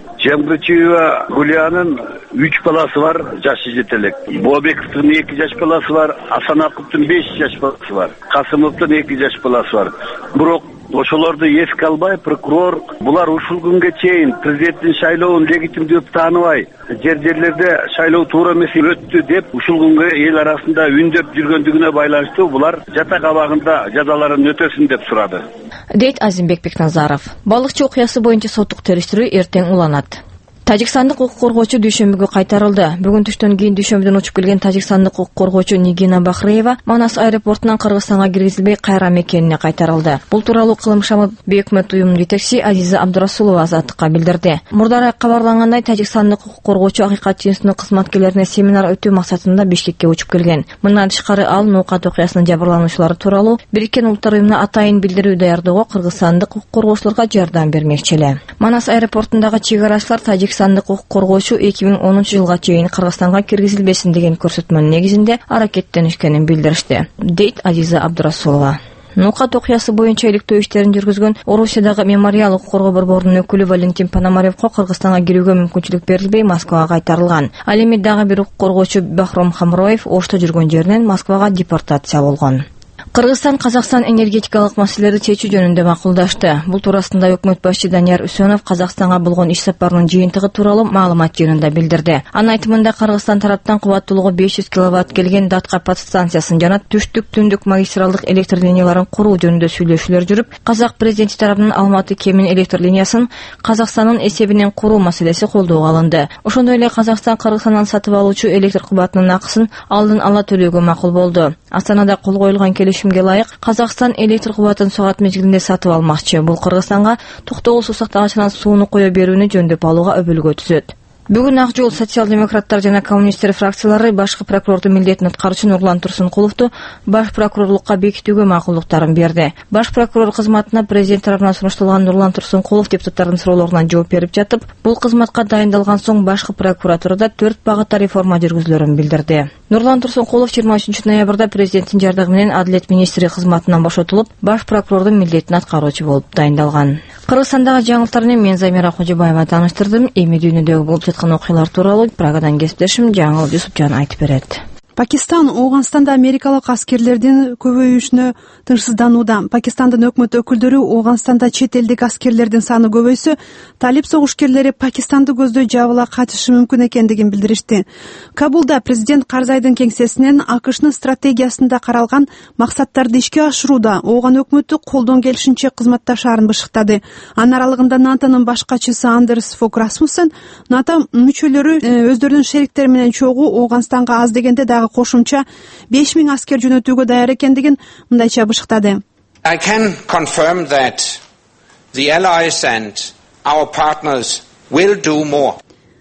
Жамгырчиева Гулиянын 3 баласы бар, жашы жетелек. Бобековдун 2 жаш баласы бар, Асанаковдун 5 жаш баласы бар, Касымовдун 2 жаш баласы бар. Бирок ошолорду эске албай, прокурор булар ушул күнгө чейин президенттин шайлоонун легитимдүү деп тааныбай, жерлерде шайлоо туура эмес өттү деп ушул күнгө эл арасында үндөп жүргөндүгүнө байланыштуу булар жатак абагында жазаларын өтөсүн деп сурады, дейт Азимбек Бекназаров. Балыкчы окуясы боюнча соттук териштирүү эртең уланат. Тажикстандык укук коргоочу дүйшөмбүгө кайтарылды. Бүгүн түштөн кийин дүйшөмбүдөн учуп келген тажикстандык укук коргоочу Нигина Бахреева Манас аэропортунан Кыргызстанга киргизилбей кайра мекенине кайтарылды. Бул тууралуу Кылым шамы бейөкмөт уюмунун жетекчиси Азиза Абдурасулова Азаттыкка билдирди. Мурдары кабарлангандай, тажикстандык укук коргоочу акыйкат жүйүсүнүн кызматкерлерине семинар өтүү максатында Бишкекке учуп келген. Мындан тышкары ал Ноокат окуясынын жабырлануучулары тууралуу Бириккен Улуттар уюмуна атайын билдирүү даярдоого кыргызстандык укук коргоочуларга жардам бермекчи эле. Манас аэропортундагы чек арачылар тажикстандык укук коргоочу 2010 жылга чейин Кыргызстанга киргизилбесин деген көрсөтмөнүн негизинде аракеттенишкенин билдиришти, дейт Азиза Абдурасулова. Ноокат окуясы боюнча иликтөө иштерин жүргүзгөн Орусиядагы мемориал укук коргоо борборунун өкүлү Валентин Пономаревго Кыргызстанга кирүүгө мүмкүнчүлүк берилбей Москвага кайтарылган. Ал эми дагы бир укук коргоочу Бахром Хамроев Ошто жүргөн жеринен Москвага депортация болгон. Кыргызстан Казакстан энергетикалык маселелерди чечүү жөнүндө макулдашты. Бул туурасында өкмөт башчы Данияр Үсөнов Казакстанга болгон иш сапарынын жыйынтыгы тууралуу маалымат жөнүндө билдирди. Анын айтымында Кыргызстан тараптан кубаттуулугу 500 киловатт келген Датка подстанциясын жана түштүк-түндүк магистралдык электр линияларын куруу жөнүндө сүйлөшүүлөр жүрүп, Казак президенти тарабынан Алматы Кемин электр линиясын Казакстандын эсебинен куруу маселеси колдоого алынды. Ошондой эле Казакстан Кыргызстандан сатып алуучу электр кубатынын акысын алдын ала төлөөгө макул болду. Астанада кол коюлган келишимге ылайык Казакстан электр кубатын саат мезгилинде сатып алмакчы. Бул Кыргызстанга токтогул суу сактагычынан сууну кое берүүнү жөндөп алууга өбөлгө түзөт. Бүгүн Ак жол социал-демократтар жана коммунисттер фракциялары башкы прокурордун милдетин аткаруучу Нурлан Турсункуловду баш прокурорлукка бекитүүгө макулдуктарын берди. Баш прокурор кызматына президент тарабынан сунушталган Нурлан Турсункулов депутаттардын суроолоруна жооп берип жатып, бул кызматка дайындалган соң башкы прокуратурада 4 багытта реформа жүргүзүлөрүн билдирди. Нурлан Турсункулов 23 ноябрда президенттин жардыгы менен Адилет министри кызматынан бошотулуп, баш прокурордун милдетин аткаруучу болуп дайындалган. Кыргызстандагы жаңылыктар менен мен Замира Кожобаева тааныштырдым. Эми дүйнөдөгү болуп жаткан окуялар тууралуу Прагадан кесиптешим Жаңыл Жусупжан айтып берет. Пакистан Ооганстанда америкалык аскерлердин көбөйүшүнө тынчсызданууда. Пакистандын өкмөт өкүлдөрү Ооганстанда чет элдик аскерлердин саны көбөйсө, талип согушкерлери Пакистанды көздөй жабыла катышы мүмкүн экендигин билдиришти. Кабулда президент Карзайдын кеңсесинен АКШнын стратегиясында каралган максаттарды ишке ашырууда Ооган өкмөтү колдон келишинче кызматташаарын бышыктады. Анын аралыгында НАТОнун баш катчысы Андерс Фог Расмуссен НАТО мүчөлөрү өздөрүнүн шериктери менен чогуу Ооганстанга аз дегенде кошумча 5000 аскер жөнөтүүгө даяр экендигин мындайча бышыктады. I can confirm that the allies and our partners will do more.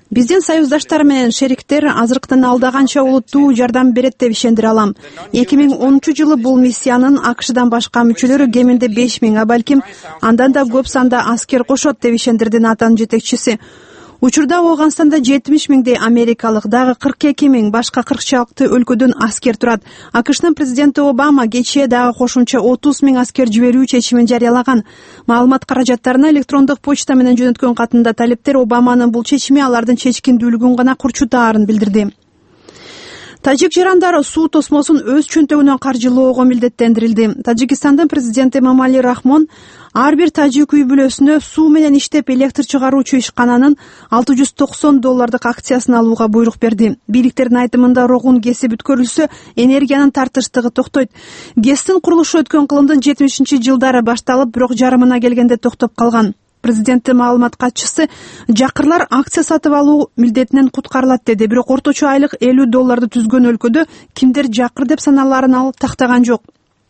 Биздин союздаштар менен шериктер азырыктын алдаганча олуттуу жардам берет деп ишендире алам. 2010-жылы бул миссиянын АКШдан башка мүчөлөрү кеминде 5000, а балким андан да көп санда аскер кошот деп ишендирди НАТОнун жетекчиси. Учурда Ооганстанда 70 миңдей америкалык, дагы 42 миң башка 40 чакты өлкөдөн аскер турат. АКШнын президенти Обама кечээ дагы кошумча 30 миң аскер жиберүү чечимин жарыялаган. Маалымат каражаттарына электрондук почта менен жөнөткөн катында талептер Обаманын бул чечими алардын чечкиндүүлүгүн гана курчутаарын билдирди. Тажик жарандары суу тосмосун өз чөнтөгүнөн каржылоого милдеттендирилди. Тажикстандын президенти Эмомали Рахмон ар бир тажик үй бүлөсүнө суу менен иштеп электр чыгаруучу ишкананын $690 акциясын алууга буйрук берди. Бийликтердин айтымында рогун кесип өткөрүлсө, энергиянын тартыштыгы токтойт. ГЭСтин курулушу өткөн кылымдын 70-жылдары башталып, бирок жарымына келгенде токтоп калган. Президенттин маалымат катчысы жакырлар акция сатып алуу милдетинен куткарылат деди, бирок орточо айлык $50 түзгөн өлкөдө кимдер жакыр деп саналарын ал тактаган жок.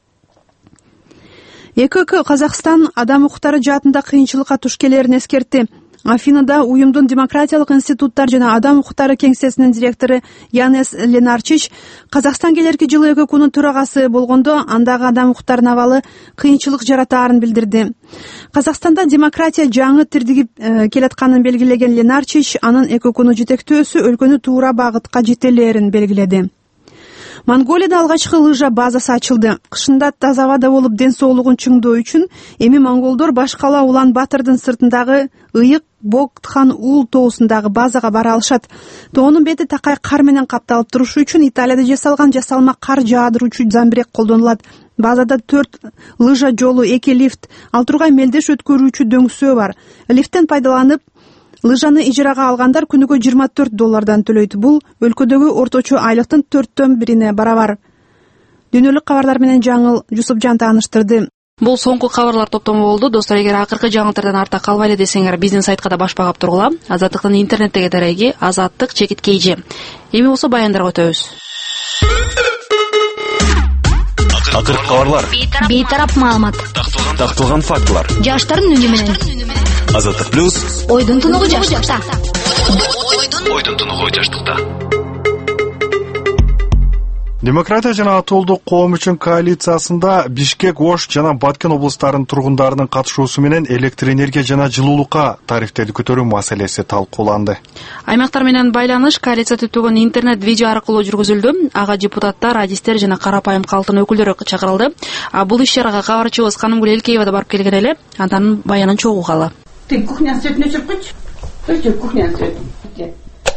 ЭКК Казакстан адам укуктары жаатында кыйынчылыкка туш келерин эскертти. Афинада уюмдун демократиялык институттар жана адам укуктары кеңсесинин директору Янес Ленарчич Казакстан келерки жылы ЭККнун төрагасы болгондо андагы адам укуктарынын абалы кыйынчылык жаратаарын билдирди. Казакстанда демократия жаңы тирдигип келатканын белгилеген Ленарчич анын ЭККнун жетектөөсү өлкөнү туура багытка жетелээрин белгиледи. Монголияда алгачкы лыжа базасы ачылды. Кышында таза абада болуп ден соолугун чыңдоо үчүн эми монголдор башкала Улан Батырдын сыртындагы ыйык Богтхан Ул тоосундагы базага бара алышат. Тоонун бети такай кар менен капталып турушу үчүн Италияда жасалган жасалма кар жаадыруучу замбирек колдонулат. Базада 4 лыжа жолу, 2 лифт, ал тургай мелдеш өткөрүүчү дөңсөө бар. Лифттен пайдаланып лыжаны ижарага алгандар күнүгө $24 төлөйт. Бул өлкөдөгү орточо айлыктын 4/1 барабар. Дүйнөлүк кабарлар менен Жаңыл Жусупжан тааныштырды. Бул соңку кабарлар топтому болду. Достор, эгер акыркы жаңылыктардан арта калбайлы десеңер, биздин сайтка да баш багып тургула. Азаттыктын интернеттеги дареги azattik.kg. Эми болсо баяндарга өтөбүз. Акыркы кабарлар. Бейтарап маалымат. Такталган фактылар. Жаштардын үнү менен. Азаттык плюс. Ойдун тунугу жаштыкта. Ойдун тунугу жаштыкта. Демократия жана Атолдук коом үчүн коалициясында Бишкек, Ош жана Баткен облустарынын тургундарынын катышуусу менен электр энергия жана жылуулукка тарифтерди көтөрүү маселеси талкууланды. Аймактар менен байланыш коалиция түптөгөн интернет видео аркылуу жүргүзүлдү. Ага депутаттар, адистер жана карапайым калктын өкүлдөрү чакырылды. Бул иш чарага кабарчыбыз Канымгүл Элкеева да барып келген эле. Андан баянын чогугалы. Ты кухняны светин өчүрүп койчу. Өчүр кухняны светин.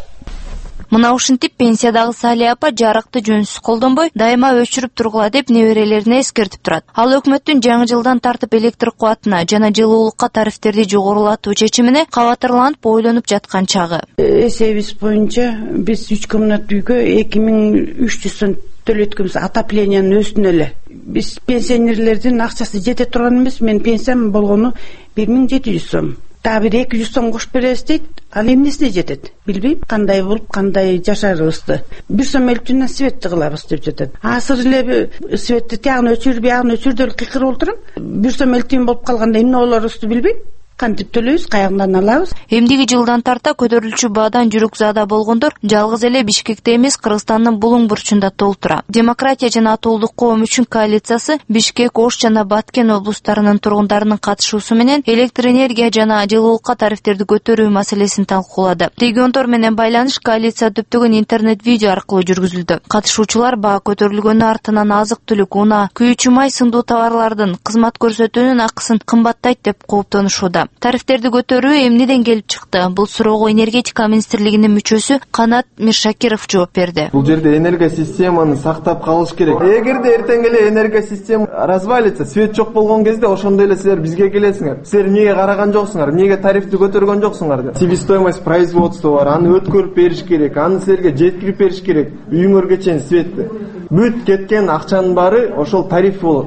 Мына ушинтип пенсиядагы Сали апа жарыкты жөнсүз колдонбой, дайыма өчүрүп тургула деп неберелерине эскертип турат. Ал өкмөттүн жаңы жылдан тартып электр кубатына жана жылуулукка тарифтерди жогорулатуу чечимине кабатырланып ойлонуп жаткан чагы. Эсебибиз боюнча биз 3 комнаттуу үйгө 2300 сом төлөткөнбүз, отоплениянын өзүнө эле. Биз пенсионерлердин акчасы жете турган эмес, мен пенсиям болгону 1700 сом. Дагы бир 200 сом кошуп беребиз дейт. Ал эмнесине жетет? Билбейм, кандай болуп, кандай жашарыбызды. 1 сом элчүнөн светти кылабыз деп жатат. Азыр эле светти тягын өчүр, биягын өчүр деп кыйкырып отурам. 1 сом элтин болуп калганда эмне болорубузду билбейм. Кантип төлөйбүз, каягынан алабыз. Эмдиги жылдан тарта көтөрүлчү баадан жүрөк заада болгондор жалгыз эле Бишкекте эмес, Кыргызстандын булуң бурчунда толтура. Демократия жана Атолдук коом үчүн коалициясы Бишкек, Ош жана Баткен облустарынын тургундарынын катышуусу менен электр энергия жана жылуулукка тарифтерди көтөрүү маселесин талкуулады. Региондор менен байланыш коалиция түптөгөн интернет видео аркылуу жүргүзүлдү. Катышуучулар баа көтөрүлгөнү артынан азык-түлүк, унаа, күйүүчү май сындуу товарлардын кызмат көрсөтүүнүн акысын кымбаттайт деп кооптонушууда. Тарифтерди көтөрүү эмнеден келип чыкты? Бул суроого энергетика министрлигинин мүчөсү Канат Миршакиров жооп берди. Бул жерде энергосистеманы сактап калыш керек. Эгерде эртең эле энергосистема развалится, свет жок болгон кезде ошондо эле силер бизге келесиңер. Силер эмнеге караган жоксуңар? Эмнеге тарифти көтөргөн жоксуңар? Себестоимость производства бар, аны өткөрүп бериш керек, аны силерге жеткирип бериш керек. Үйүңөргө чейин светти. Бүт кеткен акчанын баары ошол тариф болот.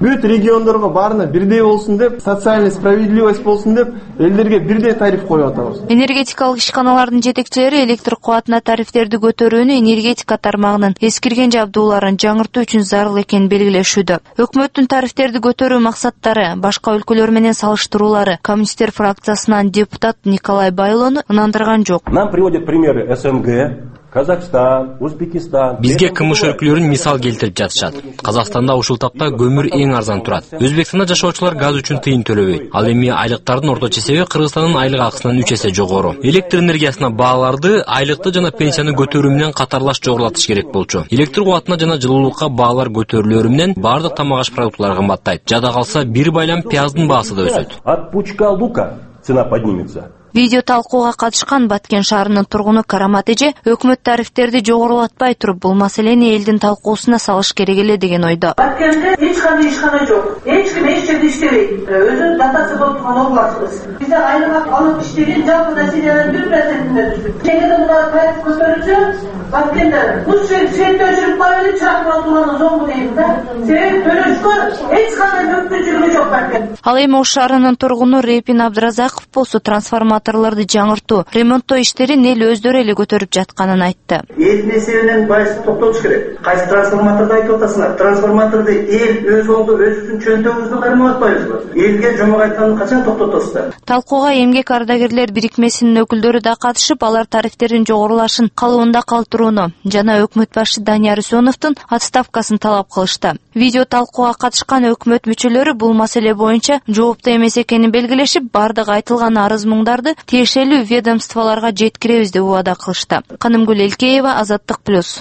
бүт региондорго баарына бирдей болсун деп, социальный справедливость болсун деп, элдерге бирдей тариф коюп атабыз. Энергетикалык ишканалардын жетекчилери электр кубатына тарифтерди көтөрүүнү энергетика тармагынын эскирген жабдууларын жаңыртуу үчүн зарыл экенин белгилешүүдө. Өкмөттүн тарифтерди көтөрүү максаттары, башка өлкөлөр менен салыштыруулары коммунисттер фракциясынан депутат Николай Байлону ынандырган жок. Нам приводят примеры СНГ, Казахстан, Узбекистан. Бизге КМШ өлкөлөрүн мисал келтирип жатышат. Казакстанда ушул тапта көмүр эң арзан турат. Өзбекстанда жашоочулар газ үчүн тыйын төлөбөйт. Ал эми айлыктардын орточо эсеби Кыргызстандын айлык акысынан 3 эсе жогору. Электр энергиясына бааларды айлыкты жана пенсияны көтөрүү менен катарлаш жогорулатыш керек болчу. Электр кубатына жана жылуулукка баалар көтөрүлөрү менен бардык тамак аш продуктлары кымбаттайт. Жада калса бир байлам пияздын баасы да өсөт. От пучка лука цена поднимется. Видео талкууга катышкан Баткен шаарынын тургуну Карамат эже өкмөт тарифтерди жогорулатпай туруп бул маселени элдин талкуусуна салыш керек эле деген ойдо. Баткенде эч кандай ишкана жок. Эч ким эч жерде иштебейт. Өзү датасы болуп турган областыбыз. Бизде айлык алып иштеген жалпы населенин 1%-inde түшүп. Эгерде мына тариф көтөрүлсө, Баткенде бул свет өчүрүп коюлу, чырак турган зоңду дейм да. Себеби төлөшкө эч кандай мүмкүнчүлүгү жок Баткен. Ал эми Ош шаарынын тургуну Репин Абдыразаков болсо трансформаторлорду жаңыртуу, ремонттоо иштерин эл өздөрү эле көтөрүп жатканын айтты. Эл несебинен байсы токтолуш керек. Кайсы трансформаторду айтып атасыңар? Трансформаторду эл өз колдо өзүбүздүн чөнтөгүбүздү кармап атпайбызбы? Элге жомок айтканын качан токтотосуздар? Талкууга эмгек ардагерлер бирикмесинин өкүлдөрү да катышып, алар тарифтердин жогорулашын калыбында калтырууну жана өкмөт башы Данияр Үсөновдун отставкасын талап кылышты. Видео талкууга катышкан өкмөт мүчөлөрү бул маселе боюнча жоопту эмес экенин белгилешип, бардык айтылган арыз-муңдарды тиешелүү ведомстволорго жеткиребиз деп убада кылышты. Канымгүл Элкеева, Азаттык плюс.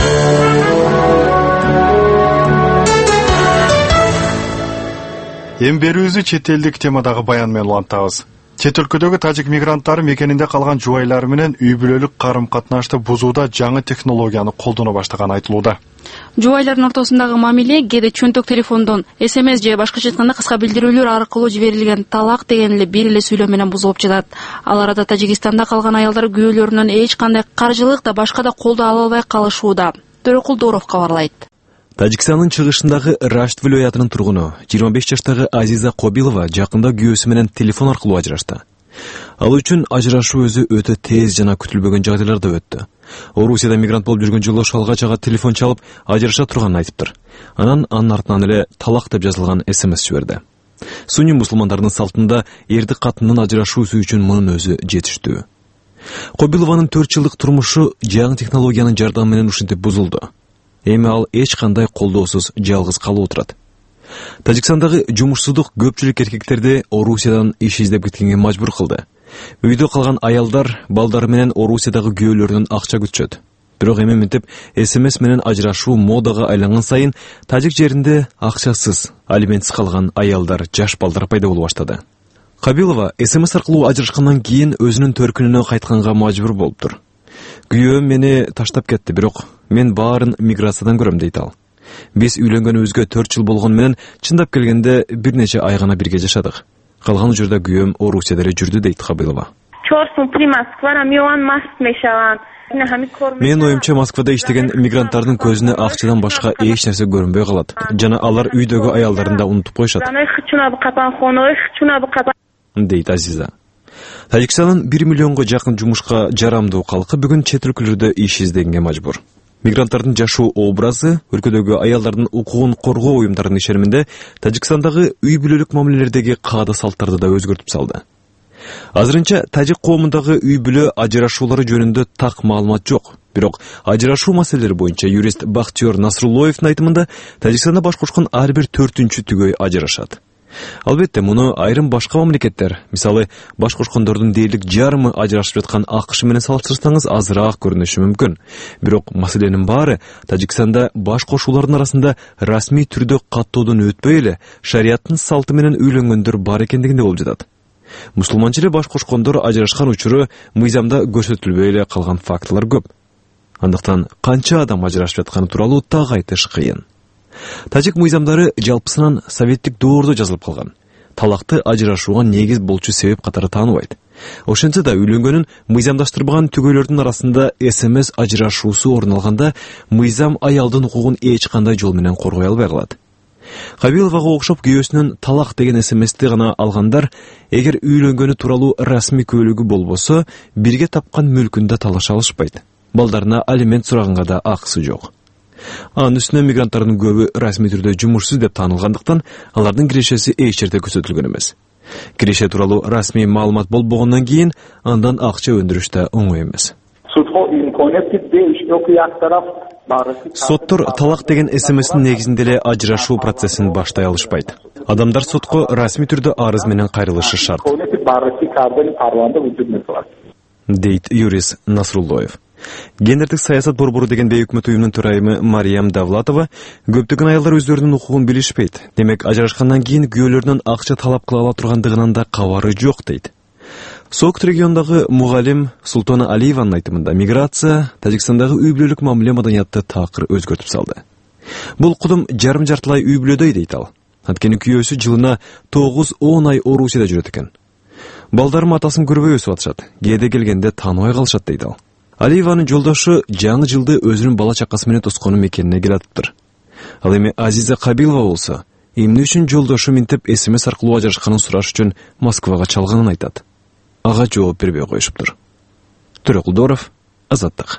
Эми берүүбүздү чет элдик темадагы баян менен улантабыз. Чет өлкөдөгү тажик мигранттары мекенинде калган жубайлары менен үй бүлөлүк карым-катнашты бузууда жаңы технологияны колдоно баштаганы айтылууда. Жубайлардын ортосундагы мамиле кээде чөнтөк телефондон, СМС же башкача айтканда кыска билдирүүлөр аркылуу жиберилген талак деген эле бир эле сүйлөм менен бузулуп жатат. Ал арада Тажикстанда калган аялдар күйөөлөрүнөн эч кандай каржылык да башка да колдоо ала албай калышууда. Төрөкул Дооров кабарлайт. Тажикстандын чыгышындагы Рашт вилоятынын тургуну 25 жаштагы Азиза Кобилова жакында күйөөсү менен телефон аркылуу ажырашты. Ал үчүн ажырашуу өзү өтө тез жана күтүлбөгөн жагдайларда өттү. Орусияда мигрант болуп жүргөн жолдошу алгач ага телефон чалып, ажыраша турганын айтыптыр. Анан анын артынан эле талак деп жазылган СМС жиберди. Сунни мусулмандардын салтында эрди катындын ажырашуусу үчүн мунун өзү жетиштүү. Кобилованын 4 жылдык турмушу жаңы технологиянын жардамы менен ушинтип бузулду. Эми ал эч кандай колдоосуз жалгыз калып отурат. Тажикстандагы жумушсуздук көпчүлүк эркектерди Орусиядан иш издеп кеткенге мажбур кылды. Үйдө калган аялдар балдары менен Орусиядагы күйөөлөрүнөн акча күтүшөт. Бирок эми мынтип СМС менен ажырашуу модага айланган сайын тажик жеринде акчасыз, алиментсиз калган аялдар, жаш балдар пайда боло баштады. Кабилова СМС аркылуу ажырашкандан кийин өзүнүн төркүнүнө кайтканга мажбур болуптур. Күйөөм мени таштап кетти, бирок мен баарын миграциядан көрөм дейт ал. Биз үйлөнгөнүбүзгө 4 жыл болгону менен чындап келгенде бир нече ай гана бирге жашадык. Калган учурда күйөөм Орусияда эле жүрдү дейт Кабилова. Мен оюмча Москвада иштеген мигранттардын көзүнө акчадан башка эч нерсе көрүнбөй калат. Жана алар үйдөгү аялдарын да унутуп коюшат. Дейт Азиза. Тажикстандын 1 миллионго жакын жумушка жарамдуу калкы бүгүн чет өлкөлөрдө иш издегенге мажбур. Мигранттардын жашоо образы, өлкөдөгү аялдардын укугун коргоо уюмдарынын ишериминде Тажикстандагы үй бүлөлүк мамилелердеги каада салттарды да өзгөртүп салды. Азырынча тажик коомундагы үй бүлө ажырашуулары жөнүндө так маалымат жок. Бирок ажырашуу маселелери боюнча юрист Бахтиёр Насруллоевдин айтымында Тажикстанда баш кошкон ар бир 4-чү түгөй ажырашат. Албетте, муну айрым башка мамлекеттер, мисалы баш кошкондордун дээрлик жарымы ажырашып жаткан АКШ менен салыштырсаңыз азыраак көрүнүшү мүмкүн. Бирок маселенин баары Тажикстанда баш кошуулардын арасында расмий түрдө каттоодон өтпөй эле шариаттын салты менен үйлөнгөндөр бар экендигинде болуп жатат. Мусулманча эле баш кошкондор ажырашкан учуру мыйзамда көрсөтүлбөй эле калган фактылар көп. Андыктан канча адам ажырашып жатканы тууралуу так айтыш кыйын. Тажик мыйзамдары жалпысынан советтик доордо жазылып калган. Талакты ажырашууга негиз болчу себеп катары тааныбайт. Ошентсе да үйлөнгөнүн мыйзамдаштырбаган түгөйлөрдүн арасында СМС ажырашуусу орун алганда мыйзам аялдын укугун эч кандай жол менен коргой албай калат. Кабиловага окшоп күйөөсүнөн талак деген СМСти гана алгандар эгер үйлөнгөнү тууралуу расмий көлүгү болбосо, бирге тапкан мүлкүндө талаша алышпайт. Балдарына алимент сураганга да акысы жок. Анын үстүнө мигранттардын көбү расмий түрдө жумушсуз деп таанылгандыктан алардын кирешеси эч жерде көрсөтүлгөн эмес. Киреше тууралуу расмий маалымат болбогондон кийин андан акча өндүрүш да оңой эмес. Соттор талак деген СМСтин негизинде эле ажырашуу процессин баштай алышпайт. Адамдар сотко расмий түрдө арыз менен кайрылышы шарт, дейт юрист Насруллоев. Гендердик саясат борбору деген бейөкмөт уюмдун төрайымы Мариям Давлатова көптөгөн аялдар өздөрүнүн укугун билишпейт. Демек, ажырашкандан кийин күйөөлөрүнөн акча талап кыла ала тургандыгынан да кабары жок дейт. Сокут региондагы мугалим Султана Алиеванын айтымында миграция Тажикстандагы үй бүлөлүк мамиле маданиятты такыр өзгөртүп салды. Бул кудум жарым-жартылай үй бүлөдөй дейт ал. Анткени күйөөсү жылына 9-10 ай Орусияда жүрөт экен. Балдарым атасын көрбөй өсүп атышат. Кээде келгенде тааныбай калышат дейт ал. Алиеванын жолдошу жаңы жылды өзүнүн бала чакасы менен тоскону мекенине келатыптыр. Ал эми Азиза Кабилова болсо, эмне үчүн жолдошу минтип СМС аркылуу ажырашканын сураш үчүн Москвага чалганын айтат. Ага жооп бербей коюшуптур. Төрөкулдоров, Азаттык.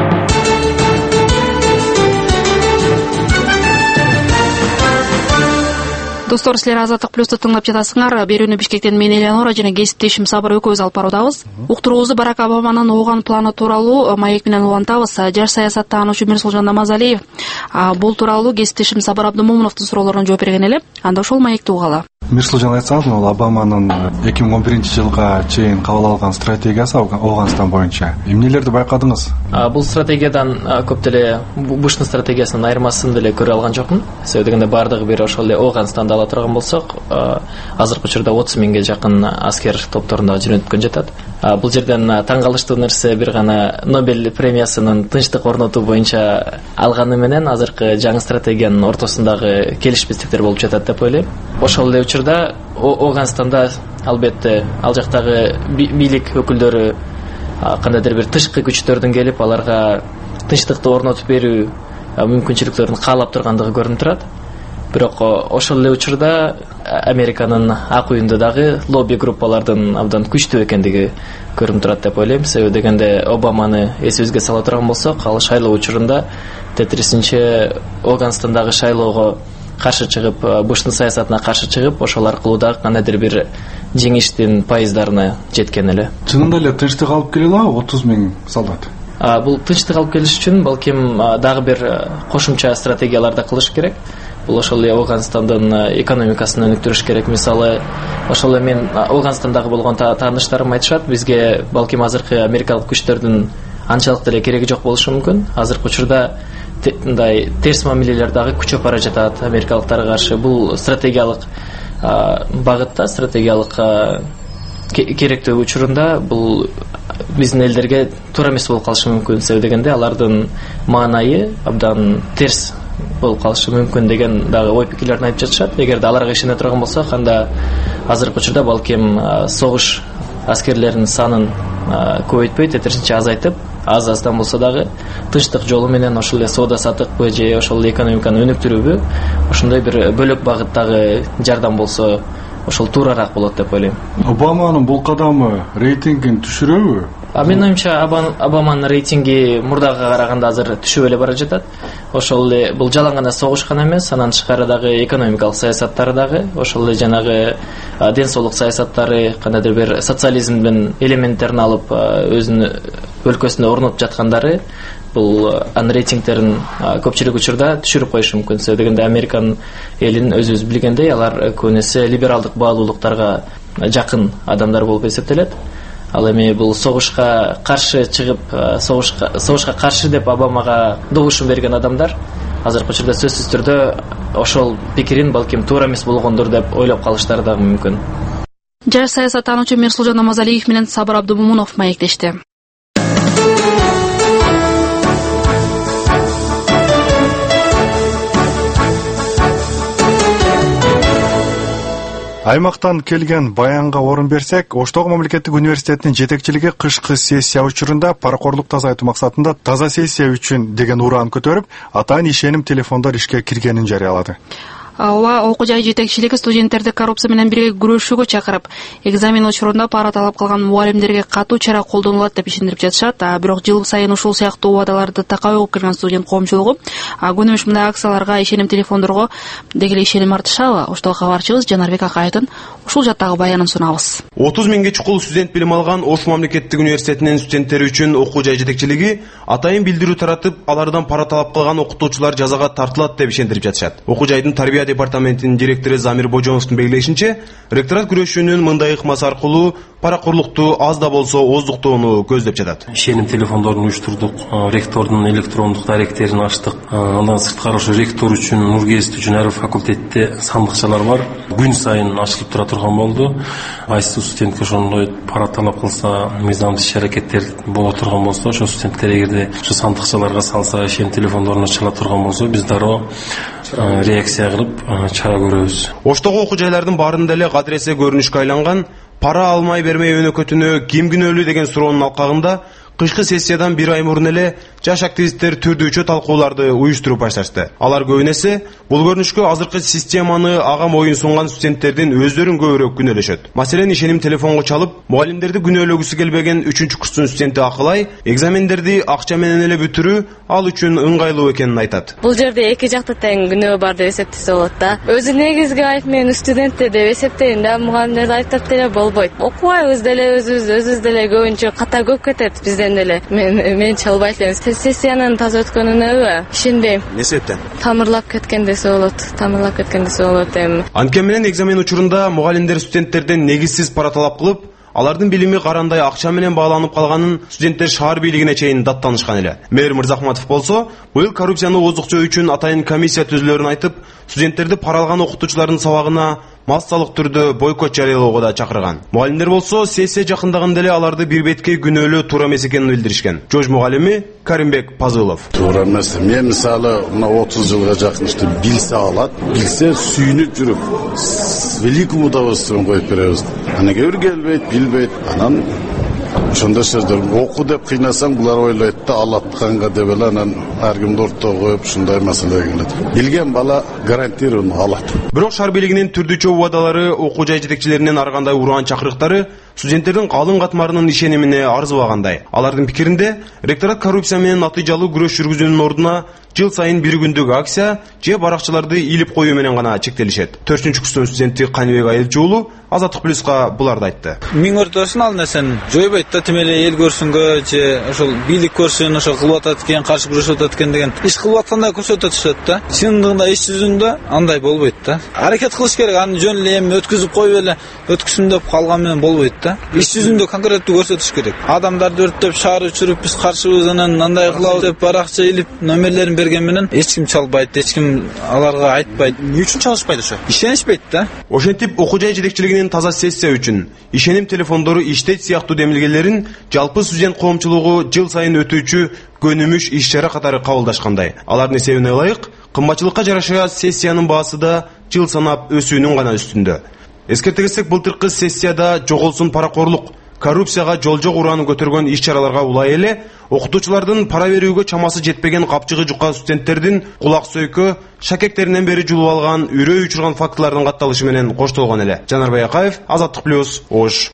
Достор, силер Азаттык плюсту тыңдап жатасыңар. Берүүнү Бишкектен мен Элеонора жана кесиптешим Сабыр экөөбүз алып баруудабыз. Уктуруубузду Барак Обаманын ооған планы тууралуу маек менен улантабыз. Жаш саясаттануучу Мирсулжан Намазалиев бул тууралуу кесиптешим Сабыр Абдымомуновдун суроолоруна жооп берген эле. Анда ошол маекти угалы. Мирсулжан, айтсаңыз, бул Обаманын 2011-жылга чейин кабыл алган стратегиясы Афганистан боюнча эмнелерди байкадыңыз? Бул стратегиядан көп деле Буштун стратегиясынын айырмасын деле көрө алган жокмун. Себеби дегенде бардыгы бир ошол эле Афганистанда ала турган болсок, азыркы учурда 30 миңге жакын аскер топторунда жөнөткөн жатат. Бул жерден таң калыштуу нерсе бир гана Нобель премиясынын тынчтык орнотуу боюнча алганы менен азыркы жаңы стратегиянын ортосундагы келишпестиктер болуп жатат деп ойлойм. Ошол эле учурда Афганистанда албетте ал жактагы бийлик өкүлдөрү кандайдыр бир тышкы күчтөрдүн келип аларга тынчтыкты орнотуп берүү мүмкүнчүлүктөрүн каалап тургандыгы көрүнүп турат. Бирок ошол эле учурда Американын ак үйүндө дагы лобби группалардын абдан күчтүү экендиги көрүнүп турат деп ойлойм. Себеби дегенде Обаманы эсибизге сала турган болсок, ал шайлоо учурунда тетрисинче Афганистандагы шайлоого каршы чыгып, Буштун саясатына каршы чыгып, ошол аркылуу дагы кандайдыр бир жеңиштин пайыздарына жеткен эле. Чынында эле тынчтык алып келели 30 миң солдат. Бул тынчтык алып келиш үчүн балким дагы бир кошумча стратегияларды кылыш керек. Бул ошол эле Афганистандын экономикасын өнүктүрүш керек. Мисалы, ошол эле мен Афганистандагы болгон тааныштарым айтышат, бизге балким азыркы америкалык күчтөрдүн анчалык деле кереги жок болушу мүмкүн. Азыркы учурда мындай терс мамилелер дагы күчөп бара жатат америкалыктарга каршы. Бул стратегиялык багытта, стратегиялык керектүү учурунда бул биздин элдерге туура эмес болуп калышы мүмкүн. Себеби дегенде алардын маанайы абдан терс болуп калышы мүмкүн деген дагы ой пикирлерин айтып жатышат. Эгерде аларга ишене турган болсок, анда азыркы учурда балким согуш аскерлеринин санын көбөйтпөй, тетрисинче азайтып, аз-аздан болсо дагы тынчтык жолу менен ошол эле соода саттыкпы же ошол эле экономиканы өнүктүрүүбү, ошондой бир бөлөк багыттагы жардам болсо, ошол туурараак болот деп ойлойм. Обаманын бул кадамы рейтингин түшүрөбү? Менин оюмча Обаманын рейтинги мурдага караганда азыр түшүп эле бара жатат. Ошол эле бул жалаң гана согуш гана эмес, анан тышкары дагы экономикалык саясаттары дагы, ошол эле жанагы ден соолук саясаттары, кандайдыр бир социализмдин элементтерин алып өзүнүн өлкөсүндө орнотуп жаткандары бул анын рейтингтерин көпчүлүк учурда түшүрүп коюшу мүмкүн. Себеби дегенде Американын элин өзүбүз билгендей, алар көбүнесе либералдык баалуулуктарга жакын адамдар болуп эсептелет. Ал эми бул согушка каршы чыгып, согушка каршы деп Обамага добушун берген адамдар азыркы учурда сөзсүз түрдө ошол пикирин балким туура эмес болгондур деп ойлоп калыштары дагы мүмкүн. Жаш саясаттануучу Мирсулжан Намазалиев менен Сабыр Абдымомунов маектешти. Аймактан келген баянга орун берсек, Оштогу мамлекеттик университетинин жетекчилиги кышкы сессия учурунда паракорлукту азайтуу максатында таза сессия үчүн деген ураан көтөрүп, атайын ишеним телефондор ишке киргенин жарыялады. ооба окуу жай жетекчилиги студенттерди коррупция менен бирге күрөшүүгө чакырып, экзамен учурунда пара талап кылган мугалимдерге катуу чара колдонулат деп ишендирип жатышат. Бирок жыл сайын ушул сыяктуу убадаларды такай угуп келген студент коомчулугу күнүмүш мындай акцияларга, ишеним телефондорго дегеле ишеним артышабы? Ошто кабарчыбыз Жанарбек Акаевдин ушул жаттагы баянын сунабыз. 30 миңге чукул студент билим алган Ош мамлекеттик университетинин студенттери үчүн окуу жай жетекчилиги атайын билдирүү таратып, алардан пара талап кылган окутуучулар жазага тартылат деп ишендирип жатышат. Окуу жайдын тарбия департаментинин директору Замир Божоновдун белгилешинче, ректорат күрөшүүнүн мындай ыкмасы аркылуу паракорлукту аз да болсо оздуктоону көздөп жатат. Ишеним телефондорун уюштурдук, ректордун электрондук даректерин ачтык. Андан сырткары ошо ректор үчүн, Нургезит үчүн ар факультетте сандыкчалар бар. Күн сайын ачылып тура турган болду. Кайсы студентке ошондой пара талап кылса, мыйзамдуу иш-аракеттер боло турган болсо, ошо студенттер эгерде ошо сандыкчаларга салса, ишеним телефондорун ачыла турган болсо, биз дароо реакция кылып чара көрөбүз. Оштогу окуу жайлардын баарында эле кадыресе көрүнүшкө айланган пара алмай бермей өнөкөтүнө ким күнөөлүү деген суроонун алкагында кышкы сессиядан бир ай мурун эле жаш активисттер түрдүүчө талкууларды уюштуруп башташты. Алар көбүн эсе бул көрүнүшкө азыркы системаны ага моюн сунган студенттердин өздөрүн көбүрөөк күнөөлөшөт. Маселен, ишеним телефонго чалып, мугалимдерди күнөөлөгүсү келбеген 3 курстун студенти Акылай экзамендерди акча менен эле бүтүрүү ал үчүн ыңгайлуу экенин айтат. Бул жерде эки жакта тең күнөө бар деп эсептесе болот да. Өзү негизги айып мен студентте деп эсептейм да, мугалимдерди айыптап деле болбойт. Окубайбыз деле өзүбүз деле көбүнчө ката көп кетет бизден деле. Мен чалбайт элем. Сессиянын таза өткөнүнө ишенбейм. Не себептен? Тамырлап кеткен десе болот эми. Анткени менен экзамен учурунда мугалимдер студенттерден негизсиз пара талап кылып, алардын билими карандай акча менен багланып калганын студенттер шаар бийлигине чейин даттанышкан эле. Мэр Мырзахматов болсо, быйыл коррупцияны оздуктоо үчүн атайын комиссия түзүлөрүн айтып, студенттерди пара алган окутуучулардын сабагына массалык түрдө бойкот жарыялоого да чакырган. Мугалимдер болсо, сессия жакындаганда эле аларды бир бетке күнөөлөө туура эмес экенин билдиришкен. Жош мугалими Каримбек Пазылов. Туура эмес. Мен мисалы мына 30 жылга жакын билсе алат, билсе сүйүнүп жүрүп, с великим удовольствием коюп беребиз. Аны кээ бир келбейт, билбейт. Анан ошондой сөздөр оку деп кыйнасаң, булар ойлойт да алатканга деп эле анан ар кимди ортого коюп ушундай маселеге келет. Билген бала гарантированно алат. Бирок шаар бийлигинин түрдүүчө убадалары, окуу жай жетекчилеринин ар кандай ураан чакырыктары студенттердин калың катмарынын ишенимине арзыбагандай. Алардын пикиринде, ректорат коррупция менен натыйжалуу күрөш жүргүзүүнүн ордуна жыл сайын бир күндүк акция же баракчыларды илип коюу менен гана чектелишет. 4-курстун студенти Каныбек Айылчы уулу Азаттык плюска буларды айтты. Миң ортосун ал нерсени жойбойт да, тим эле эл көрсүнгө же ошол бийлик көрсүн, ошол кылып атат экен, каршы күрөшүп атат экен деген иш кылып аткандай көрсөтө түшөт да. Чындыгында иш жүзүндө андай болбойт да. Аракет кылыш керек, аны жөн эле эми өткүзүп коюп эле өткүсүм деп калган менен болбойт да. Иш жүзүндө конкреттүү көрсөтүш керек. Адамдарды өрттөп, шаар өчүрүп, биз каршыбыз, анан андай кылабыз деп баракча илип номерлерин берген менен эч ким чалбайт, эч ким аларга айтпайт. Эмне үчүн чалышпайт ошо? Ишенишпейт да. Ошентип окуу жай жетекчилигинин таза сессия үчүн ишеним телефондору иштейт сыяктуу демилгелерин жалпы студент коомчулугу жыл сайын өтүүчү көнүмүш иш-чара катары кабылдашкандай. Алардын эсебине ылайык, кымбатчылыкка жараша сессиянын баасы да жыл санап өсүүнүн гана үстүндө. Эскерте кетсек, былтыркы сессияда жоголсун паракорлук, коррупцияга жол жок урааны көтөргөн иш-чараларга улай эле окутуучулардын пара берүүгө чамасы жетпеген капчыгы жуккан студенттердин кулак сөйкө, шакектеринен бери жулуп алган, үрөй учурган фактылардын катталышы менен коштолгон эле. Жанарбек Акаев, Азаттык плюс, Ош.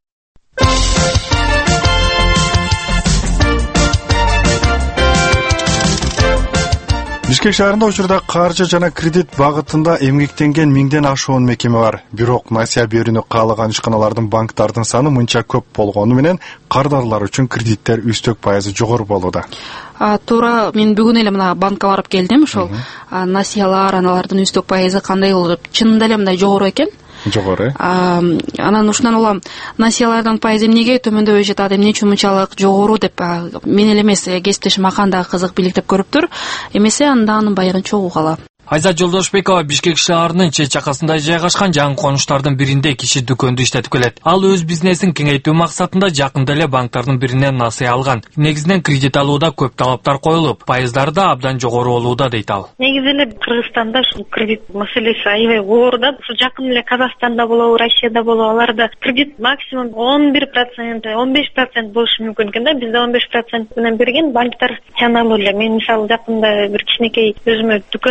Бишкек шаарында учурда каржы жана кредит багытында эмгектенген 1000ден ашуун мекеме бар. Бирок насыя берүүнү каалаган ишканалардын, банктардын саны мынча көп болгону менен кардарлар үчүн кредиттер үстөк пайызы жогору болууда. Туура, мен бүгүн эле мына банкка барып келдим. Ошол насыялар, аналардын үстөк пайызы кандай болуп, чынында эле мындай жогору экен. Жогору. Анан ушундан улам насыялардын пайызы эмнеге төмөндөбөй жатат, эмне үчүн мынчалык жогору деп мен эле эмес, кесиптешим Ахан дагы кызык бийликтеп көрүптүр. Эмесе андан баягын чогуу кала. Айзат Жолдошбекова Бишкек шаарынын чет жакасында жайгашкан жаңы конуштардын биринде киши дүкөндү иштетип келет. Ал өз бизнесин кеңейтүү максатында жакында эле банктардын биринен насыя алган. Негизинен кредит алууда көп талаптар коюлуп, пайыздары да абдан жогору болууда дейт ал. Негизи эле Кыргызстанда ушул кредит маселеси аябай оор да. Ушу жакын эле Казакстанда болобу, Россияда болобу, аларда кредит максимум 11%, 15% болушу мүмкүн экен да. Бизде 15% менен берген банктар чаналуу эле. Мен мисалы жакында бир кичинекей өзүмө дүкөн ачайын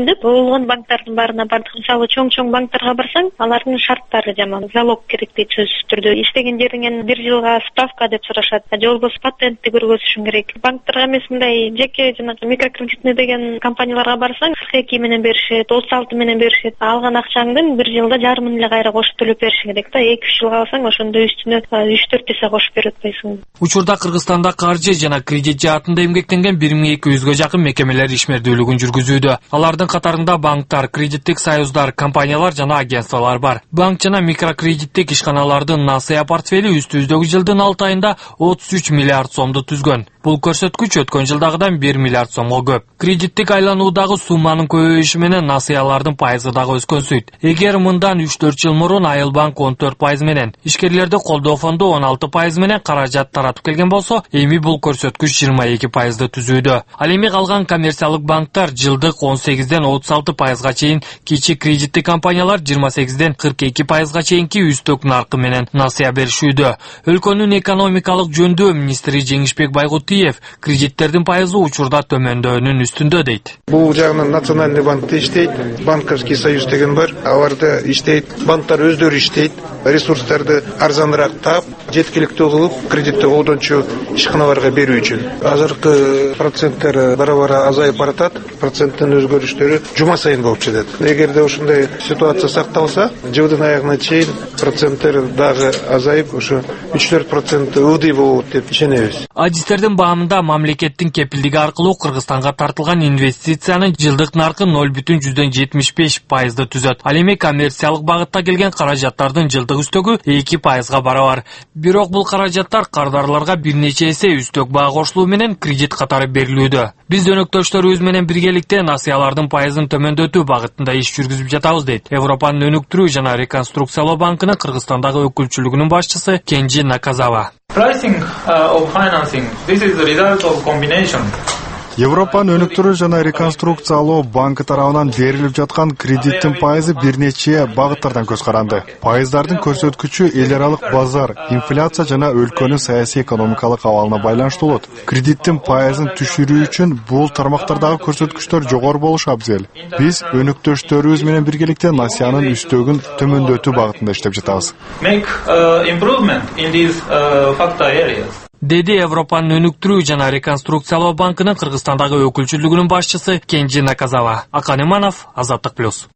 түшүндүк. Болгон банктардын баарына бардык. Мисалы чоң банктарга барсаң, алардын шарттары жаман. Залог керек дейт сөзсүз түрдө. Иштеген жериңен 1 жылга справка деп сурашат. Же болбосо патентти көргөзүшүң керек. Банктарга эмес мындай жеке жанагы микрокредитный деген компанияларга барсаң, 42 менен беришет, 36 менен беришет. Алган акчаңдын 1 жылда жарымын эле кайра кошуп төлөп беришиң керек да. 2-3 жылга алсаң, ошондо үстүнө 3-4 эсе кошуп берип атпайсың. Учурда Кыргызстанда каржы жана кредит жаатында эмгектенген 1200га жакын мекемелер ишмердүүлүгүн жүргүзүүдө. Алардын катарында банктар, кредиттик союздар, компаниялар жана агентстволор бар. Банк жана микрокредиттик ишканалардын насыя портфели үстүбүздөгү жылдын 6 айында 33 миллиард сомду түзгөн. Бул көрсөткүч өткөн жылдагыдан 1 миллиард сомго көп. Кредиттик айлануудагы сумманын көбөйүшү менен насыялардын пайызы дагы өскөнсүйт. Эгер мындан 3-4 жыл мурун Айыл банк 14% менен, ишкерлерди колдоо фонду 16% менен каражат таратып келген болсо, эми бул көрсөткүч 22%ды түзүүдө. Ал эми калган коммерциялык банктар жылдык 18-ден 36%га чейин, кичи кредиттик компаниялар 28-ден 42%га чейинки үстөк наркы менен насыя беришүүдө. Өлкөнүн экономикалык жөндөм министри Жеңишбек Байгутиев кредиттердин пайызы учурда төмөндөөнүн үстүндө дейт. Бул жагынан Национальный банкте иштейт, банковский союз деген бар, аларда иштейт, банктар өздөрү иштейт, ресурстарды арзаныраак таап, жеткиликтүү кылып, кредитти колдончу ишканаларга берүү үчүн. Азыркы проценттер бара-бара азайып баратат, проценттин өзгөрүштөрү жума сайын болуп жатат. Эгерде ушундай ситуация сакталса, жылдын аягына чейин проценттер дагы азайып, ошо 3-4% ылдый болот деп ишенебиз. Адистердин баамында мамлекеттин кепилдиги аркылуу Кыргызстанга тартылган инвестициянын жылдык наркы 0,75%ды түзөт. Ал эми коммерциялык багытта келген каражаттардын жылдык үстөгү 2%га барабар. Бирок бул каражаттар кардарларга бир нече эсе үстөк баа кошулуу менен кредит катары берилүүдө. Биз өнөктөштөрүбүз менен биргеликте насыялардын пайызын төмөндөтүү багытында иш жүргүзүп жатабыз дейт. Европанын өнүктүрүү жана реконструкциялоо банкынын Кыргызстандагы өкүлчүлүгүнүн башчысы Кенжи Наказава. Pricing of financing, this is the result of combination. Европанын өнүктүрүү жана реконструкциялоо банкы тарабынан берилип жаткан кредиттин пайызы бир нече багыттардан көз каранды. Пайыздардын көрсөткүчү эл аралык базар, инфляция жана өлкөнүн саясий экономикалык абалына байланыштуу болот. Кредиттин пайызын түшүрүү үчүн бул тармактардагы көрсөткүчтөр жогору болушу абзел. Биз өнөктөштөрүбүз менен биргеликте насыянын үстөгүн төмөндөтүү багытында иштеп жатабыз. Make improvement in these factor areas. Деди Европанын өнүктүрүү жана реконструкциялоо банкынын Кыргызстандагы өкүлчүлүгүнүн башчысы Кенжи Наказава. Акан Иманов, Азаттык плюс.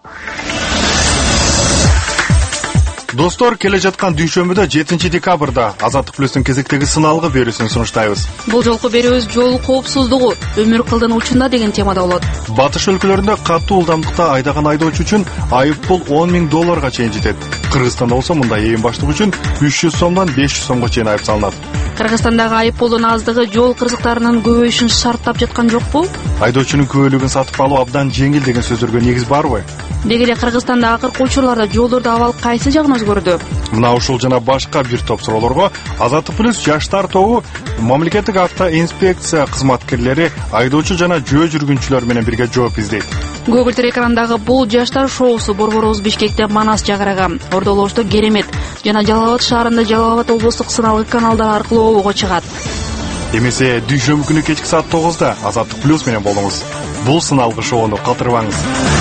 Достор, келе жаткан дүйшөмбүдө 7 декабрда Азаттык плюстун кезектеги сыналгы берүүсүн сунуштайбыз. Бул жолку берүүбүз жол коопсуздугу, өмүр кылдын учунда деген темада болот. Батыш өлкөлөрүндө катуу ылдамдыкта айдаган айдоочу үчүн айыппул $10,000 чейин жетет. Кыргызстанда болсо мындай ээн баштык үчүн 300 сомдон 500 сомго чейин айып салынат. Кыргызстандагы айыппулдун аздыгы жол кырсыктарынын көбөйүшүн шарттап жаткан жокпу? Айдоочунун күбөлүгүн сатып алуу абдан жеңил деген сөздөргө негиз барбы? Деги эле Кыргызстанда акыркы учурларда жолдорду абал кайсы жагынан өзгөрдү? Мына ушул жана башка бир топ суроолорго Азаттык плюс жаштар тобу мамлекеттик автоинспекция кызматкерлери айдоочу жана жөө жүргүнчүлөр менен бирге жооп издейт. Көгүлтүр экрандагы бул жаштар шоусу Борборубуз Бишкекте Манас Жагырага, Ордолошто Керемет жана Жалал Абад шаарында Жалал Абад облустук сыналгы каналдар аркылуу обого чыгат. Эмесе дүйшөмбү күнү кечки саат 9-да Азаттык плюс менен болуңуз. Бул сыналгы шоуну калтырбаңыз.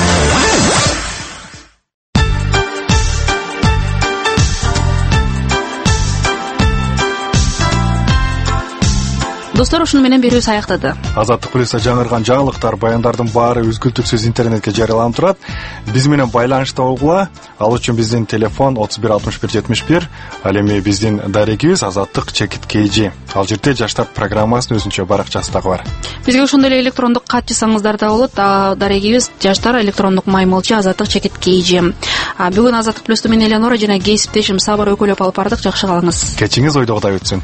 Достор, ушуну менен берүүбүз аяктады. Азаттык плюста жаңырган жаңылыктар, баяндардын баары үзгүлтүксүз интернетке жарыяланып турат. Биз менен байланышта болгула. Ал үчүн биздин телефон 31 61 71. Ал эми биздин дарегибиз azattyk@kg. Ал жерде жаштар программасынын өзүнчө баракчасы дагы бар. Бизге ошондой эле электрондук кат жазсаңыздар да болот. Дарегибиз жаштар электрондук маймылча azattyk@kg. Бүгүн Азаттык плюсту мен Эленора жана кесиптешим Сабыр өкөлөп алып бардык. Жакшы калыңыз. Кечиңиз ойдогудай өтсүн.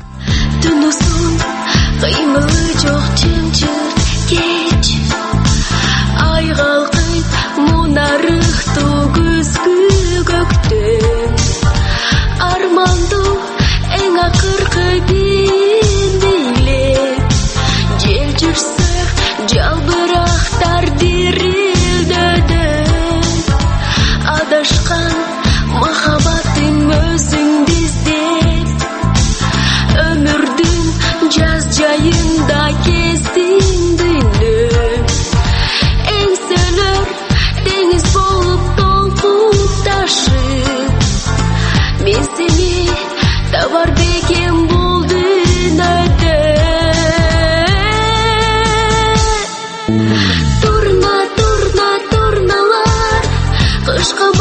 Кыймылы жок чынчыл кеч ай калкып мунарыктуу күзгү көктөн армандуу эң акыркы бийлеп жел жүрсө жалбырактар дирилдөдө адашкан махаббатым өзүңдү издеп өмүрдүн жаз жайында кездин дүйнө эң сөлөр Кышка